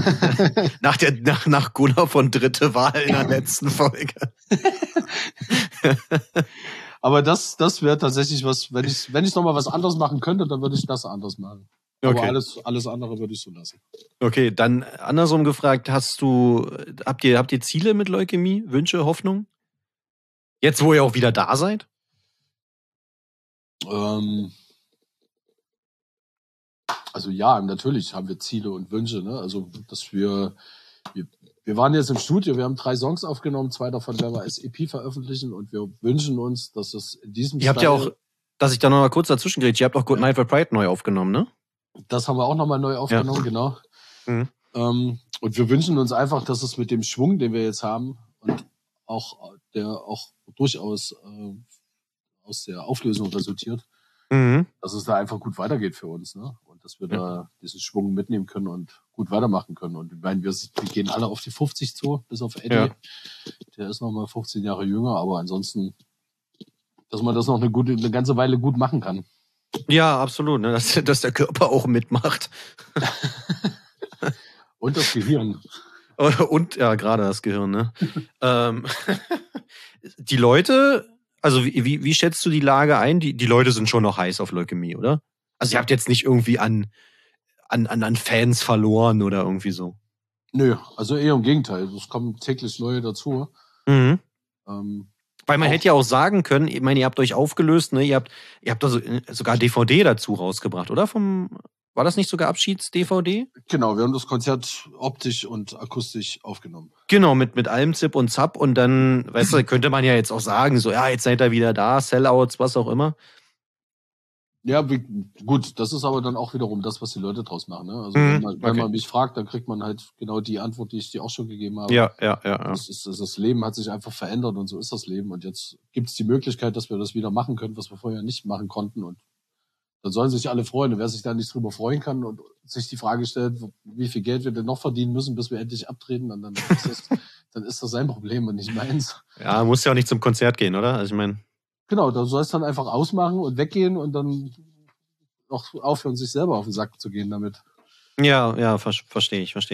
Gunnar von Dritte Wahl in der letzten Folge. Aber das wäre tatsächlich was, wenn ich noch mal was anderes machen könnte, dann würde ich das anders machen. Okay. Aber alles andere würde ich so lassen. Okay, dann andersrum gefragt, habt ihr Ziele mit Leukämie, Wünsche, Hoffnung? Jetzt, wo ihr auch wieder da seid? Also ja, natürlich haben wir Ziele und Wünsche, ne? Also, dass wir waren jetzt im Studio, wir haben 3 Songs aufgenommen, 2 davon werden wir als EP veröffentlichen und wir wünschen uns, dass es in diesem Ihr habt ja auch, dass ich da noch mal kurz dazwischen gerede, ihr habt auch Good Night for Pride neu aufgenommen, ne? Das haben wir auch nochmal neu aufgenommen, genau. Mhm. Und wir wünschen uns einfach, dass es mit dem Schwung, den wir jetzt haben und der auch durchaus aus der Auflösung resultiert, dass es da einfach gut weitergeht für uns, ne? Und dass wir da diesen Schwung mitnehmen können und gut weitermachen können. Und ich meine, wir gehen alle auf die 50 zu, bis auf Eddie. Ja. Der ist nochmal 15 Jahre jünger, aber ansonsten, dass man das noch eine ganze Weile gut machen kann. Ja, absolut, ne? Dass der Körper auch mitmacht. Und das Gehirn. Und ja, gerade das Gehirn, ne? Die Leute, also wie schätzt du die Lage ein? Die Leute sind schon noch heiß auf Leukämie, oder? Also ihr habt jetzt nicht irgendwie an Fans verloren oder irgendwie so. Nö, also eher im Gegenteil. Es kommen täglich neue dazu. Mhm. Weil man hätte ja auch sagen können, ich meine, ihr habt euch aufgelöst, ne? Ihr habt da sogar DVD dazu rausgebracht, oder? War das nicht sogar Abschieds-DVD? Genau, wir haben das Konzert optisch und akustisch aufgenommen. Genau, mit allem Zip und Zap und dann, weißt du, könnte man ja jetzt auch sagen, so, ja, jetzt seid ihr wieder da, Sellouts, was auch immer. Ja, gut, das ist aber dann auch wiederum das, was die Leute draus machen. Ne? Also wenn man mich fragt, dann kriegt man halt genau die Antwort, die ich dir auch schon gegeben habe. Ja. Das Leben hat sich einfach verändert und so ist das Leben. Und jetzt gibt es die Möglichkeit, dass wir das wieder machen können, was wir vorher nicht machen konnten. Und dann sollen sich alle freuen. Und wer sich da nicht drüber freuen kann und sich die Frage stellt, wie viel Geld wir denn noch verdienen müssen, bis wir endlich abtreten, dann ist das sein Problem und nicht meins. Ja, muss ja auch nicht zum Konzert gehen, oder? Also ich meine. Genau, da soll es dann einfach ausmachen und weggehen und dann auch aufhören, sich selber auf den Sack zu gehen damit. Ja, verstehe ich.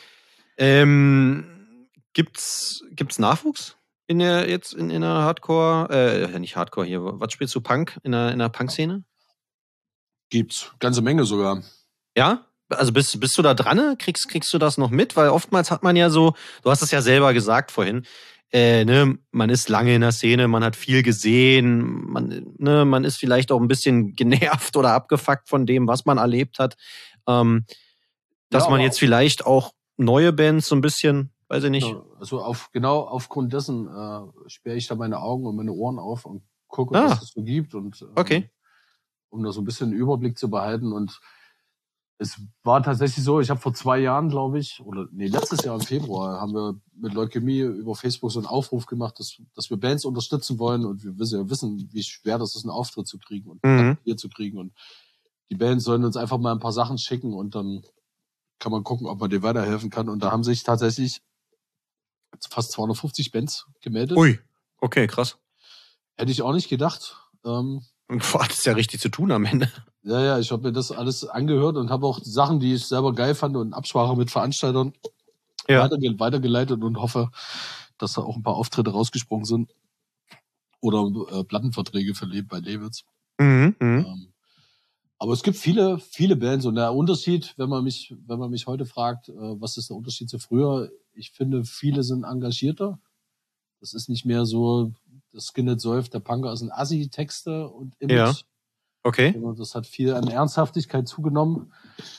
Gibt's Nachwuchs in der Hardcore, nicht Hardcore hier, was spielst du, Punk, in der Punk-Szene? Gibt's, ganze Menge sogar. Ja? Also bist du da dran? Kriegst du das noch mit? Weil oftmals hat man ja so, du hast es ja selber gesagt vorhin, man ist lange in der Szene, man hat viel gesehen, man ist vielleicht auch ein bisschen genervt oder abgefuckt von dem, was man erlebt hat. Dass man jetzt vielleicht auch neue Bands so ein bisschen, weiß ich nicht. Also aufgrund dessen sperre ich da meine Augen und meine Ohren auf und gucke, was es so gibt und um da so ein bisschen einen Überblick zu behalten. Und es war tatsächlich so, ich habe vor 2 Jahren, glaube ich, letztes Jahr im Februar, haben wir mit Leukämie über Facebook so einen Aufruf gemacht, dass wir Bands unterstützen wollen und wir wissen, wie schwer das ist, einen Auftritt zu kriegen und hier zu kriegen. Und die Bands sollen uns einfach mal ein paar Sachen schicken und dann kann man gucken, ob man dir weiterhelfen kann. Und da haben sich tatsächlich fast 250 Bands gemeldet. Ui, okay, krass. Hätte ich auch nicht gedacht. Das ist ja richtig zu tun am Ende. Ja, ich habe mir das alles angehört und habe auch Sachen, die ich selber geil fand und in Absprache mit Veranstaltern weitergeleitet und hoffe, dass da auch ein paar Auftritte rausgesprungen sind oder Plattenverträge bei Labels. Aber es gibt viele, viele Bands und der Unterschied, wenn man mich heute fragt, was ist der Unterschied zu früher? Ich finde, viele sind engagierter. Das ist nicht mehr so das Skinhead säuft, der Punker ist ein Assi-Texte und Image. Ja. Okay. Und das hat viel an Ernsthaftigkeit zugenommen.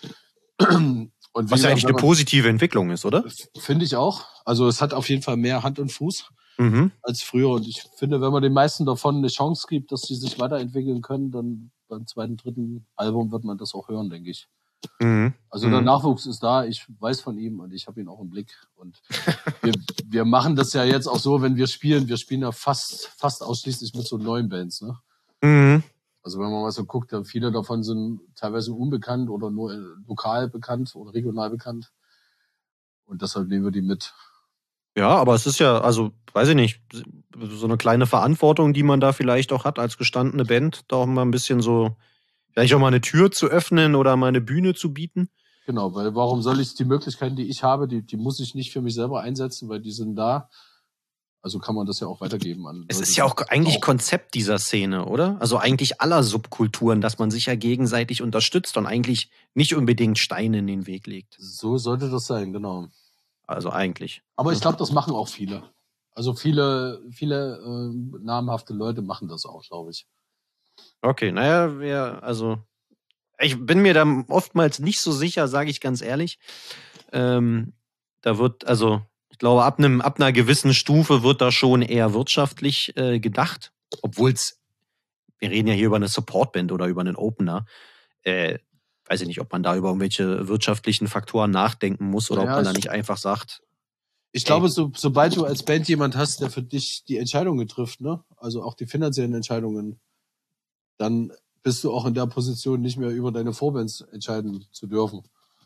Und was ja eigentlich eine positive Entwicklung ist, oder? Finde ich auch. Also es hat auf jeden Fall mehr Hand und Fuß als früher. Und ich finde, wenn man den meisten davon eine Chance gibt, dass sie sich weiterentwickeln können, dann beim zweiten, dritten Album wird man das auch hören, denke ich. Also der Nachwuchs ist da, ich weiß von ihm und ich habe ihn auch im Blick. Und wir machen das ja jetzt auch so, wenn wir spielen ja fast ausschließlich mit so neuen Bands, ne? Also wenn man mal so guckt, viele davon sind teilweise unbekannt oder nur lokal bekannt oder regional bekannt. Und deshalb nehmen wir die mit. Ja, aber es ist ja, also, weiß ich nicht, so eine kleine Verantwortung, die man da vielleicht auch hat als gestandene Band, da auch mal ein bisschen so, vielleicht auch mal eine Tür zu öffnen oder mal eine Bühne zu bieten. Genau, weil warum soll ich die Möglichkeiten, die ich habe, die muss ich nicht für mich selber einsetzen, weil die sind da. Also kann man das ja auch weitergeben an. Es ist ja auch eigentlich Konzept dieser Szene, oder? Also eigentlich aller Subkulturen, dass man sich ja gegenseitig unterstützt und eigentlich nicht unbedingt Steine in den Weg legt. So sollte das sein, genau. Also eigentlich. Aber ich glaube, das machen auch viele. Also viele namhafte Leute machen das auch, glaube ich. Okay, naja, ich bin mir da oftmals nicht so sicher, sage ich ganz ehrlich. Da wird, also ich glaube, ab einer gewissen Stufe wird da schon eher wirtschaftlich gedacht. Obwohl wir reden ja hier über eine Supportband oder über einen Opener. Weiß ich nicht, ob man da über irgendwelche wirtschaftlichen Faktoren nachdenken muss oder ob man da nicht einfach sagt. Ich glaube, sobald du als Band jemand hast, der für dich die Entscheidungen trifft, ne? Also auch die finanziellen Entscheidungen, dann bist du auch in der Position, nicht mehr über deine Vorbands entscheiden zu dürfen.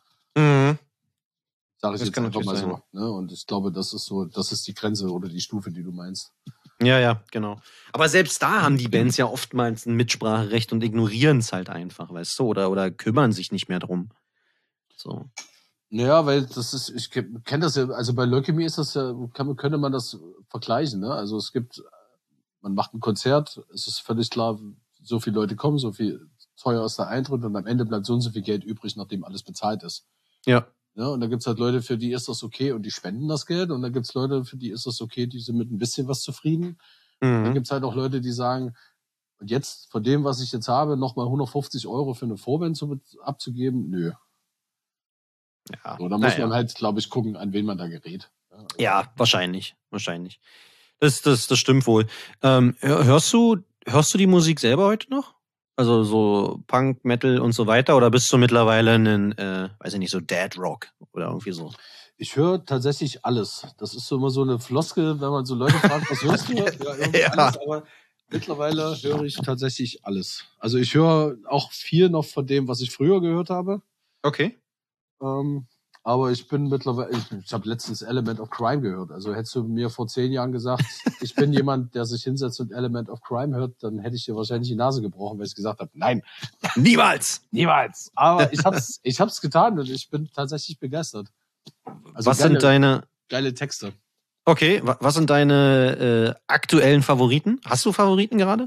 Sag ich jetzt einfach mal so. Ne? Und ich glaube, das ist die Grenze oder die Stufe, die du meinst. Ja, genau. Aber selbst da haben die Bands ja oftmals ein Mitspracherecht und ignorieren es halt einfach, weißt du, oder kümmern sich nicht mehr drum. So. Naja, weil ich kenne das ja, also bei Leukämie ist das ja, könnte man das vergleichen, ne? Also man macht ein Konzert, es ist völlig klar, so viele Leute kommen, so viel teuer ist der Eintritt und am Ende bleibt so und so viel Geld übrig, nachdem alles bezahlt ist. Ja. Ja, und da gibt's halt Leute, für die ist das okay und die spenden das Geld. Und da gibt's Leute, für die ist das okay, die sind mit ein bisschen was zufrieden. Dann gibt's halt auch Leute, die sagen, und jetzt, von dem, was ich jetzt habe, nochmal 150 € für eine Vorband abzugeben, nö. Ja. So, da muss man halt, glaube ich, gucken, an wen man da gerät. Ja, wahrscheinlich. Das stimmt wohl. Hörst du die Musik selber heute noch? Also so Punk, Metal und so weiter? Oder bist du mittlerweile weiß ich nicht, so Dead Rock oder irgendwie so? Ich höre tatsächlich alles. Das ist so immer so eine Floskel, wenn man so Leute fragt, was hörst du? Ja, alles, aber mittlerweile höre ich tatsächlich alles. Also ich höre auch viel noch von dem, was ich früher gehört habe. Okay. Aber ich bin mittlerweile, ich habe letztens Element of Crime gehört. Also hättest du mir vor 10 Jahren gesagt, ich bin jemand, der sich hinsetzt und Element of Crime hört, dann hätte ich dir wahrscheinlich die Nase gebrochen, weil ich gesagt habe, nein, niemals. Aber ich hab's getan und ich bin tatsächlich begeistert. Also was sind deine geile Texte? Okay, was sind deine aktuellen Favoriten? Hast du Favoriten gerade?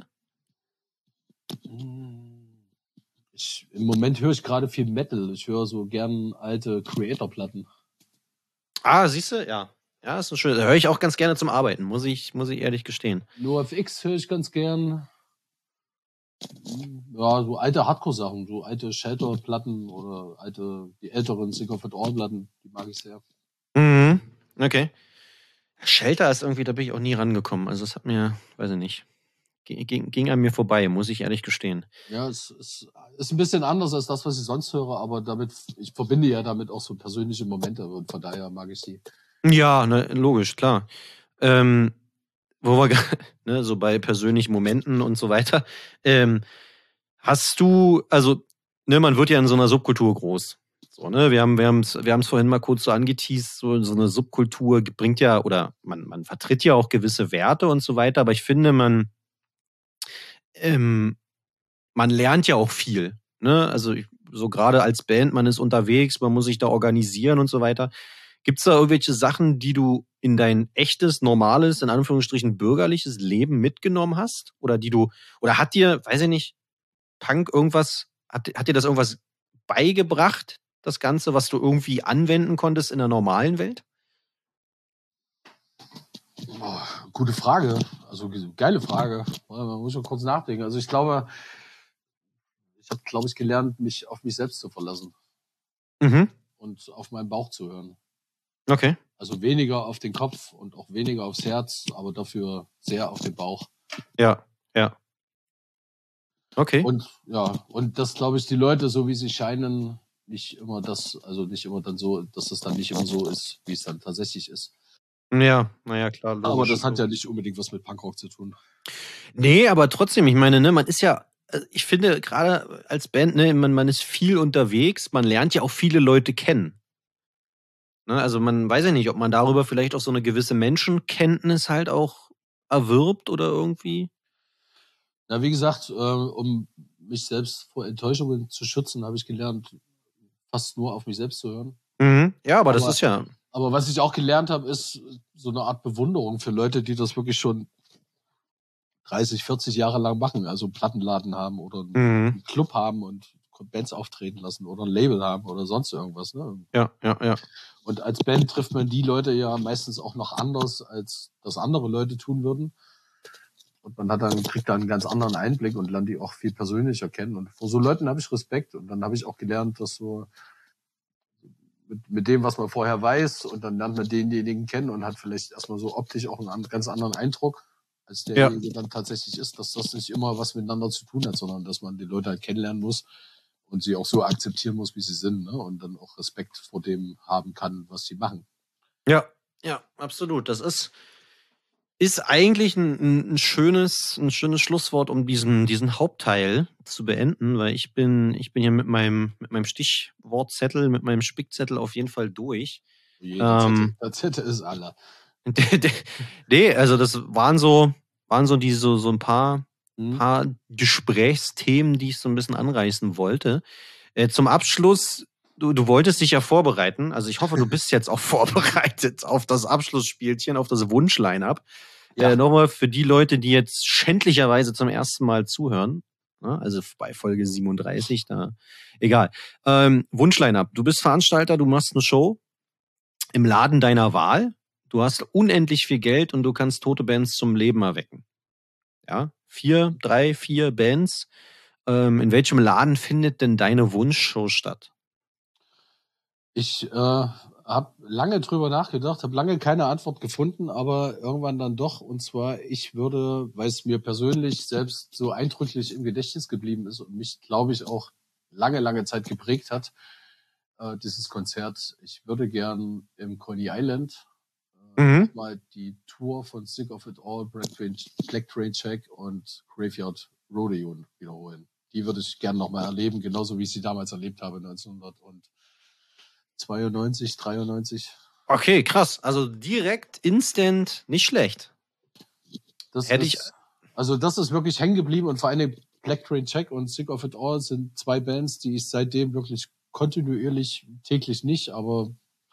Im Moment höre ich gerade viel Metal. Ich höre so gern alte Creator-Platten. Ah, siehst du? Ja. Ja, ist so schön. Höre ich auch ganz gerne zum Arbeiten, muss ich ehrlich gestehen. NoFX höre ich ganz gern. Ja, so alte Hardcore-Sachen, so alte Shelter-Platten oder die älteren Sick of It All-Platten, die mag ich sehr. Okay. Shelter ist irgendwie, da bin ich auch nie rangekommen. Also es hat mir, weiß ich nicht, ging an mir vorbei, muss ich ehrlich gestehen. Ja, es ist ein bisschen anders als das, was ich sonst höre, aber ich verbinde ja damit auch so persönliche Momente und von daher mag ich sie. Ja, ne, logisch, klar. Wo wir ne, so bei persönlichen Momenten und so weiter. Hast du, also, ne, man wird ja in so einer Subkultur groß. So, ne, wir haben's vorhin mal kurz so angeteased, so eine Subkultur bringt ja, oder man vertritt ja auch gewisse Werte und so weiter, aber ich finde, man lernt ja auch viel, ne, also so gerade als Band, man ist unterwegs, man muss sich da organisieren und so weiter. Gibt's da irgendwelche Sachen, die du in dein echtes, normales, in Anführungsstrichen bürgerliches Leben mitgenommen hast? Oder hat dir, weiß ich nicht, Punk irgendwas, hat dir das irgendwas beigebracht, das Ganze, was du irgendwie anwenden konntest in der normalen Welt? Gute Frage. Also geile Frage. Man muss schon kurz nachdenken. Also ich glaube, ich habe, gelernt, mich auf mich selbst zu verlassen. Und auf meinen Bauch zu hören. Okay. Also weniger auf den Kopf und auch weniger aufs Herz, aber dafür sehr auf den Bauch. Ja. Okay. Und das, glaube ich, die Leute, so wie sie scheinen, nicht immer dann so, dass es dann nicht immer so ist, wie es dann tatsächlich ist. Ja, naja, klar. Logisch. Aber das hat ja nicht unbedingt was mit Punkrock zu tun. Nee, aber trotzdem, ich meine, ne, man ist ja, ich finde, gerade als Band, ne, man ist viel unterwegs, man lernt ja auch viele Leute kennen. Ne, also man weiß ja nicht, ob man darüber vielleicht auch so eine gewisse Menschenkenntnis halt auch erwirbt oder irgendwie. Na, wie gesagt, um mich selbst vor Enttäuschungen zu schützen, habe ich gelernt, fast nur auf mich selbst zu hören. Ja, aber das ist ja... Aber was ich auch gelernt habe, ist so eine Art Bewunderung für Leute, die das wirklich schon 30, 40 Jahre lang machen. Also einen Plattenladen haben oder einen Club haben und Bands auftreten lassen oder ein Label haben oder sonst irgendwas. Ne? Ja. Und als Band trifft man die Leute ja meistens auch noch anders, als das andere Leute tun würden. Und man kriegt da einen ganz anderen Einblick und lernt die auch viel persönlicher kennen. Und vor so Leuten habe ich Respekt. Und dann habe ich auch gelernt, dass so mit dem, was man vorher weiß, und dann lernt man denjenigen kennen und hat vielleicht erstmal so optisch auch einen ganz anderen Eindruck, als derjenige dann tatsächlich ist, dass das nicht immer was miteinander zu tun hat, sondern dass man die Leute halt kennenlernen muss und sie auch so akzeptieren muss, wie sie sind, ne? Und dann auch Respekt vor dem haben kann, was sie machen. Ja, absolut. Das ist eigentlich ein schönes Schlusswort, um diesen Hauptteil zu beenden, weil ich bin hier mit meinem Stichwortzettel, mit meinem Spickzettel auf jeden Fall durch. Der Zettel ist alle. Nee, also das waren so ein paar Gesprächsthemen, die ich so ein bisschen anreißen wollte. Zum Abschluss, du wolltest dich ja vorbereiten, also ich hoffe, du bist jetzt auch vorbereitet auf das Abschlussspielchen, auf das Wunsch-Line-Up. Ja. Nochmal für die Leute, die jetzt schändlicherweise zum ersten Mal zuhören, also bei Folge 37, da egal. Wunsch-Line-Up, du bist Veranstalter, du machst eine Show im Laden deiner Wahl, du hast unendlich viel Geld und du kannst tote Bands zum Leben erwecken. Ja, 4 Bands. In welchem Laden findet denn deine Wunschshow statt? Ich habe lange drüber nachgedacht, habe lange keine Antwort gefunden, aber irgendwann dann doch. Und zwar, ich würde, weil es mir persönlich selbst so eindrücklich im Gedächtnis geblieben ist und mich, glaube ich, auch lange Zeit geprägt hat, dieses Konzert. Ich würde gern im Coney Island mal die Tour von Sick of It All, Black Train Check und Graveyard Rodeo wiederholen. Die würde ich gern nochmal erleben, genauso wie ich sie damals erlebt habe, 1992, 93. Okay, krass. Also direkt, instant, nicht schlecht. Das ist wirklich hängen geblieben und vor allem Black Train Check und Sick of It All sind 2 Bands, die ich seitdem wirklich kontinuierlich, täglich nicht, aber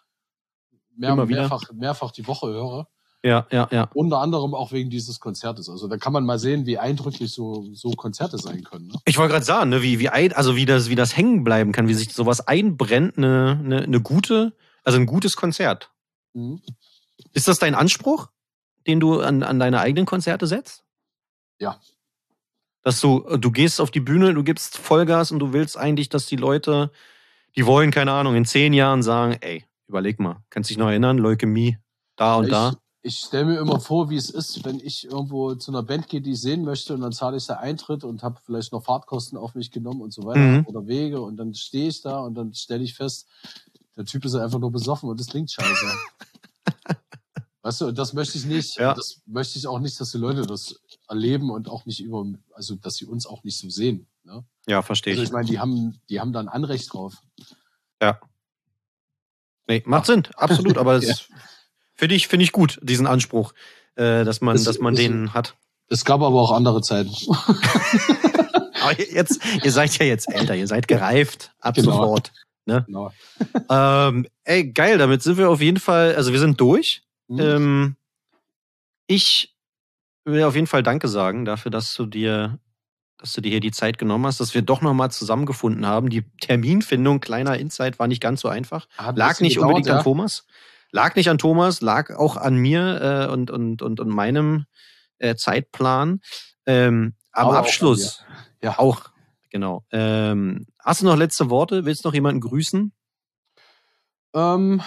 mehrfach die Woche höre. Ja. Unter anderem auch wegen dieses Konzertes. Also da kann man mal sehen, wie eindrücklich so Konzerte sein können. Ne? Ich wollte gerade sagen, ne, wie das hängen bleiben kann, wie sich sowas einbrennt, ein gutes Konzert. Ist das dein Anspruch, den du an deine eigenen Konzerte setzt? Ja. Dass du gehst auf die Bühne, du gibst Vollgas und du willst eigentlich, dass die Leute, die wollen, keine Ahnung, in 10 Jahren sagen, ey, überleg mal, kannst dich noch erinnern, Leukämie, da und da? Ich stelle mir immer vor, wie es ist, wenn ich irgendwo zu einer Band gehe, die ich sehen möchte, und dann zahle ich da Eintritt und habe vielleicht noch Fahrtkosten auf mich genommen und so weiter oder Wege, und dann stehe ich da und dann stelle ich fest, der Typ ist einfach nur besoffen und das klingt scheiße. Weißt du, und das möchte ich nicht. Ja. Das möchte ich auch nicht, dass die Leute das erleben und auch nicht dass sie uns auch nicht so sehen. Ne? Ja, verstehe ich. Also ich meine, die haben da ein Anrecht drauf. Ja. Nee, macht Sinn, absolut, aber das finde ich gut, diesen Anspruch, dass man den hat. Es gab aber auch andere Zeiten. Aber ihr seid ja jetzt älter, ihr seid gereift, ab sofort. Ne? Genau. Ey, geil, damit sind wir auf jeden Fall, also wir sind durch. Ich will auf jeden Fall Danke sagen dafür, dass du dir hier die Zeit genommen hast, dass wir doch nochmal zusammengefunden haben. Die Terminfindung, kleiner Insight, war nicht ganz so einfach. Lag nicht unbedingt an Thomas. Lag nicht an Thomas, lag auch an mir und meinem Zeitplan. Am Abschluss Ja. auch, genau. Hast du noch letzte Worte? Willst du noch jemanden grüßen? Alle,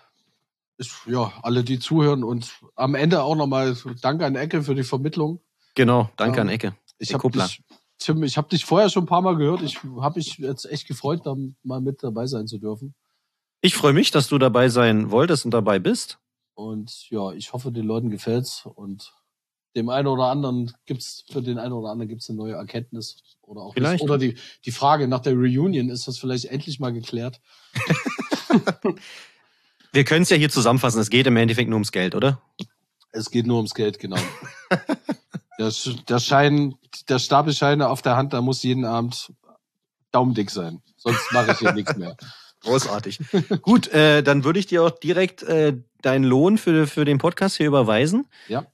die zuhören und am Ende auch nochmal Danke an Ecke für die Vermittlung. Genau, danke an Ecke. Tim, ich habe dich vorher schon ein paar Mal gehört. Ich habe mich jetzt echt gefreut, da mal mit dabei sein zu dürfen. Ich freue mich, dass du dabei sein wolltest und dabei bist. Und ja, ich hoffe, den Leuten gefällt's und für den einen oder anderen gibt's eine neue Erkenntnis oder auch vielleicht. Oder die Frage nach der Reunion, ist das vielleicht endlich mal geklärt? Wir können es ja hier zusammenfassen. Es geht im Endeffekt nur ums Geld, oder? Es geht nur ums Geld, genau. Der Stapel Scheine auf der Hand, da muss jeden Abend daumendick sein. Sonst mache ich hier nichts mehr. Großartig. Gut, dann würde ich dir auch direkt deinen Lohn für den Podcast hier überweisen. Ja.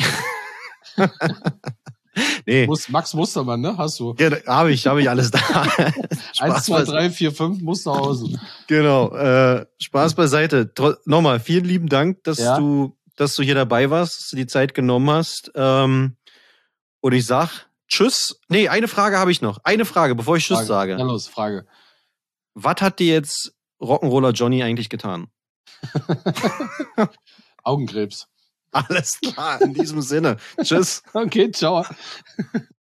Nee. Max Mustermann, ne? Hast du? Ja, habe ich alles da. 1, 2, 3, 4, 5 muss nach Hause. Genau. Spaß beiseite. Nochmal, vielen lieben Dank, dass du hier dabei warst, dass du die Zeit genommen hast. Und ich sag Tschüss. Nee, eine Frage habe ich noch. Eine Frage, bevor ich Tschüss sage. Ja, los, Frage. Was hat dir jetzt Rock'n'Roller Johnny eigentlich getan? Augenkrebs. Alles klar, in diesem Sinne. Tschüss. Okay, ciao.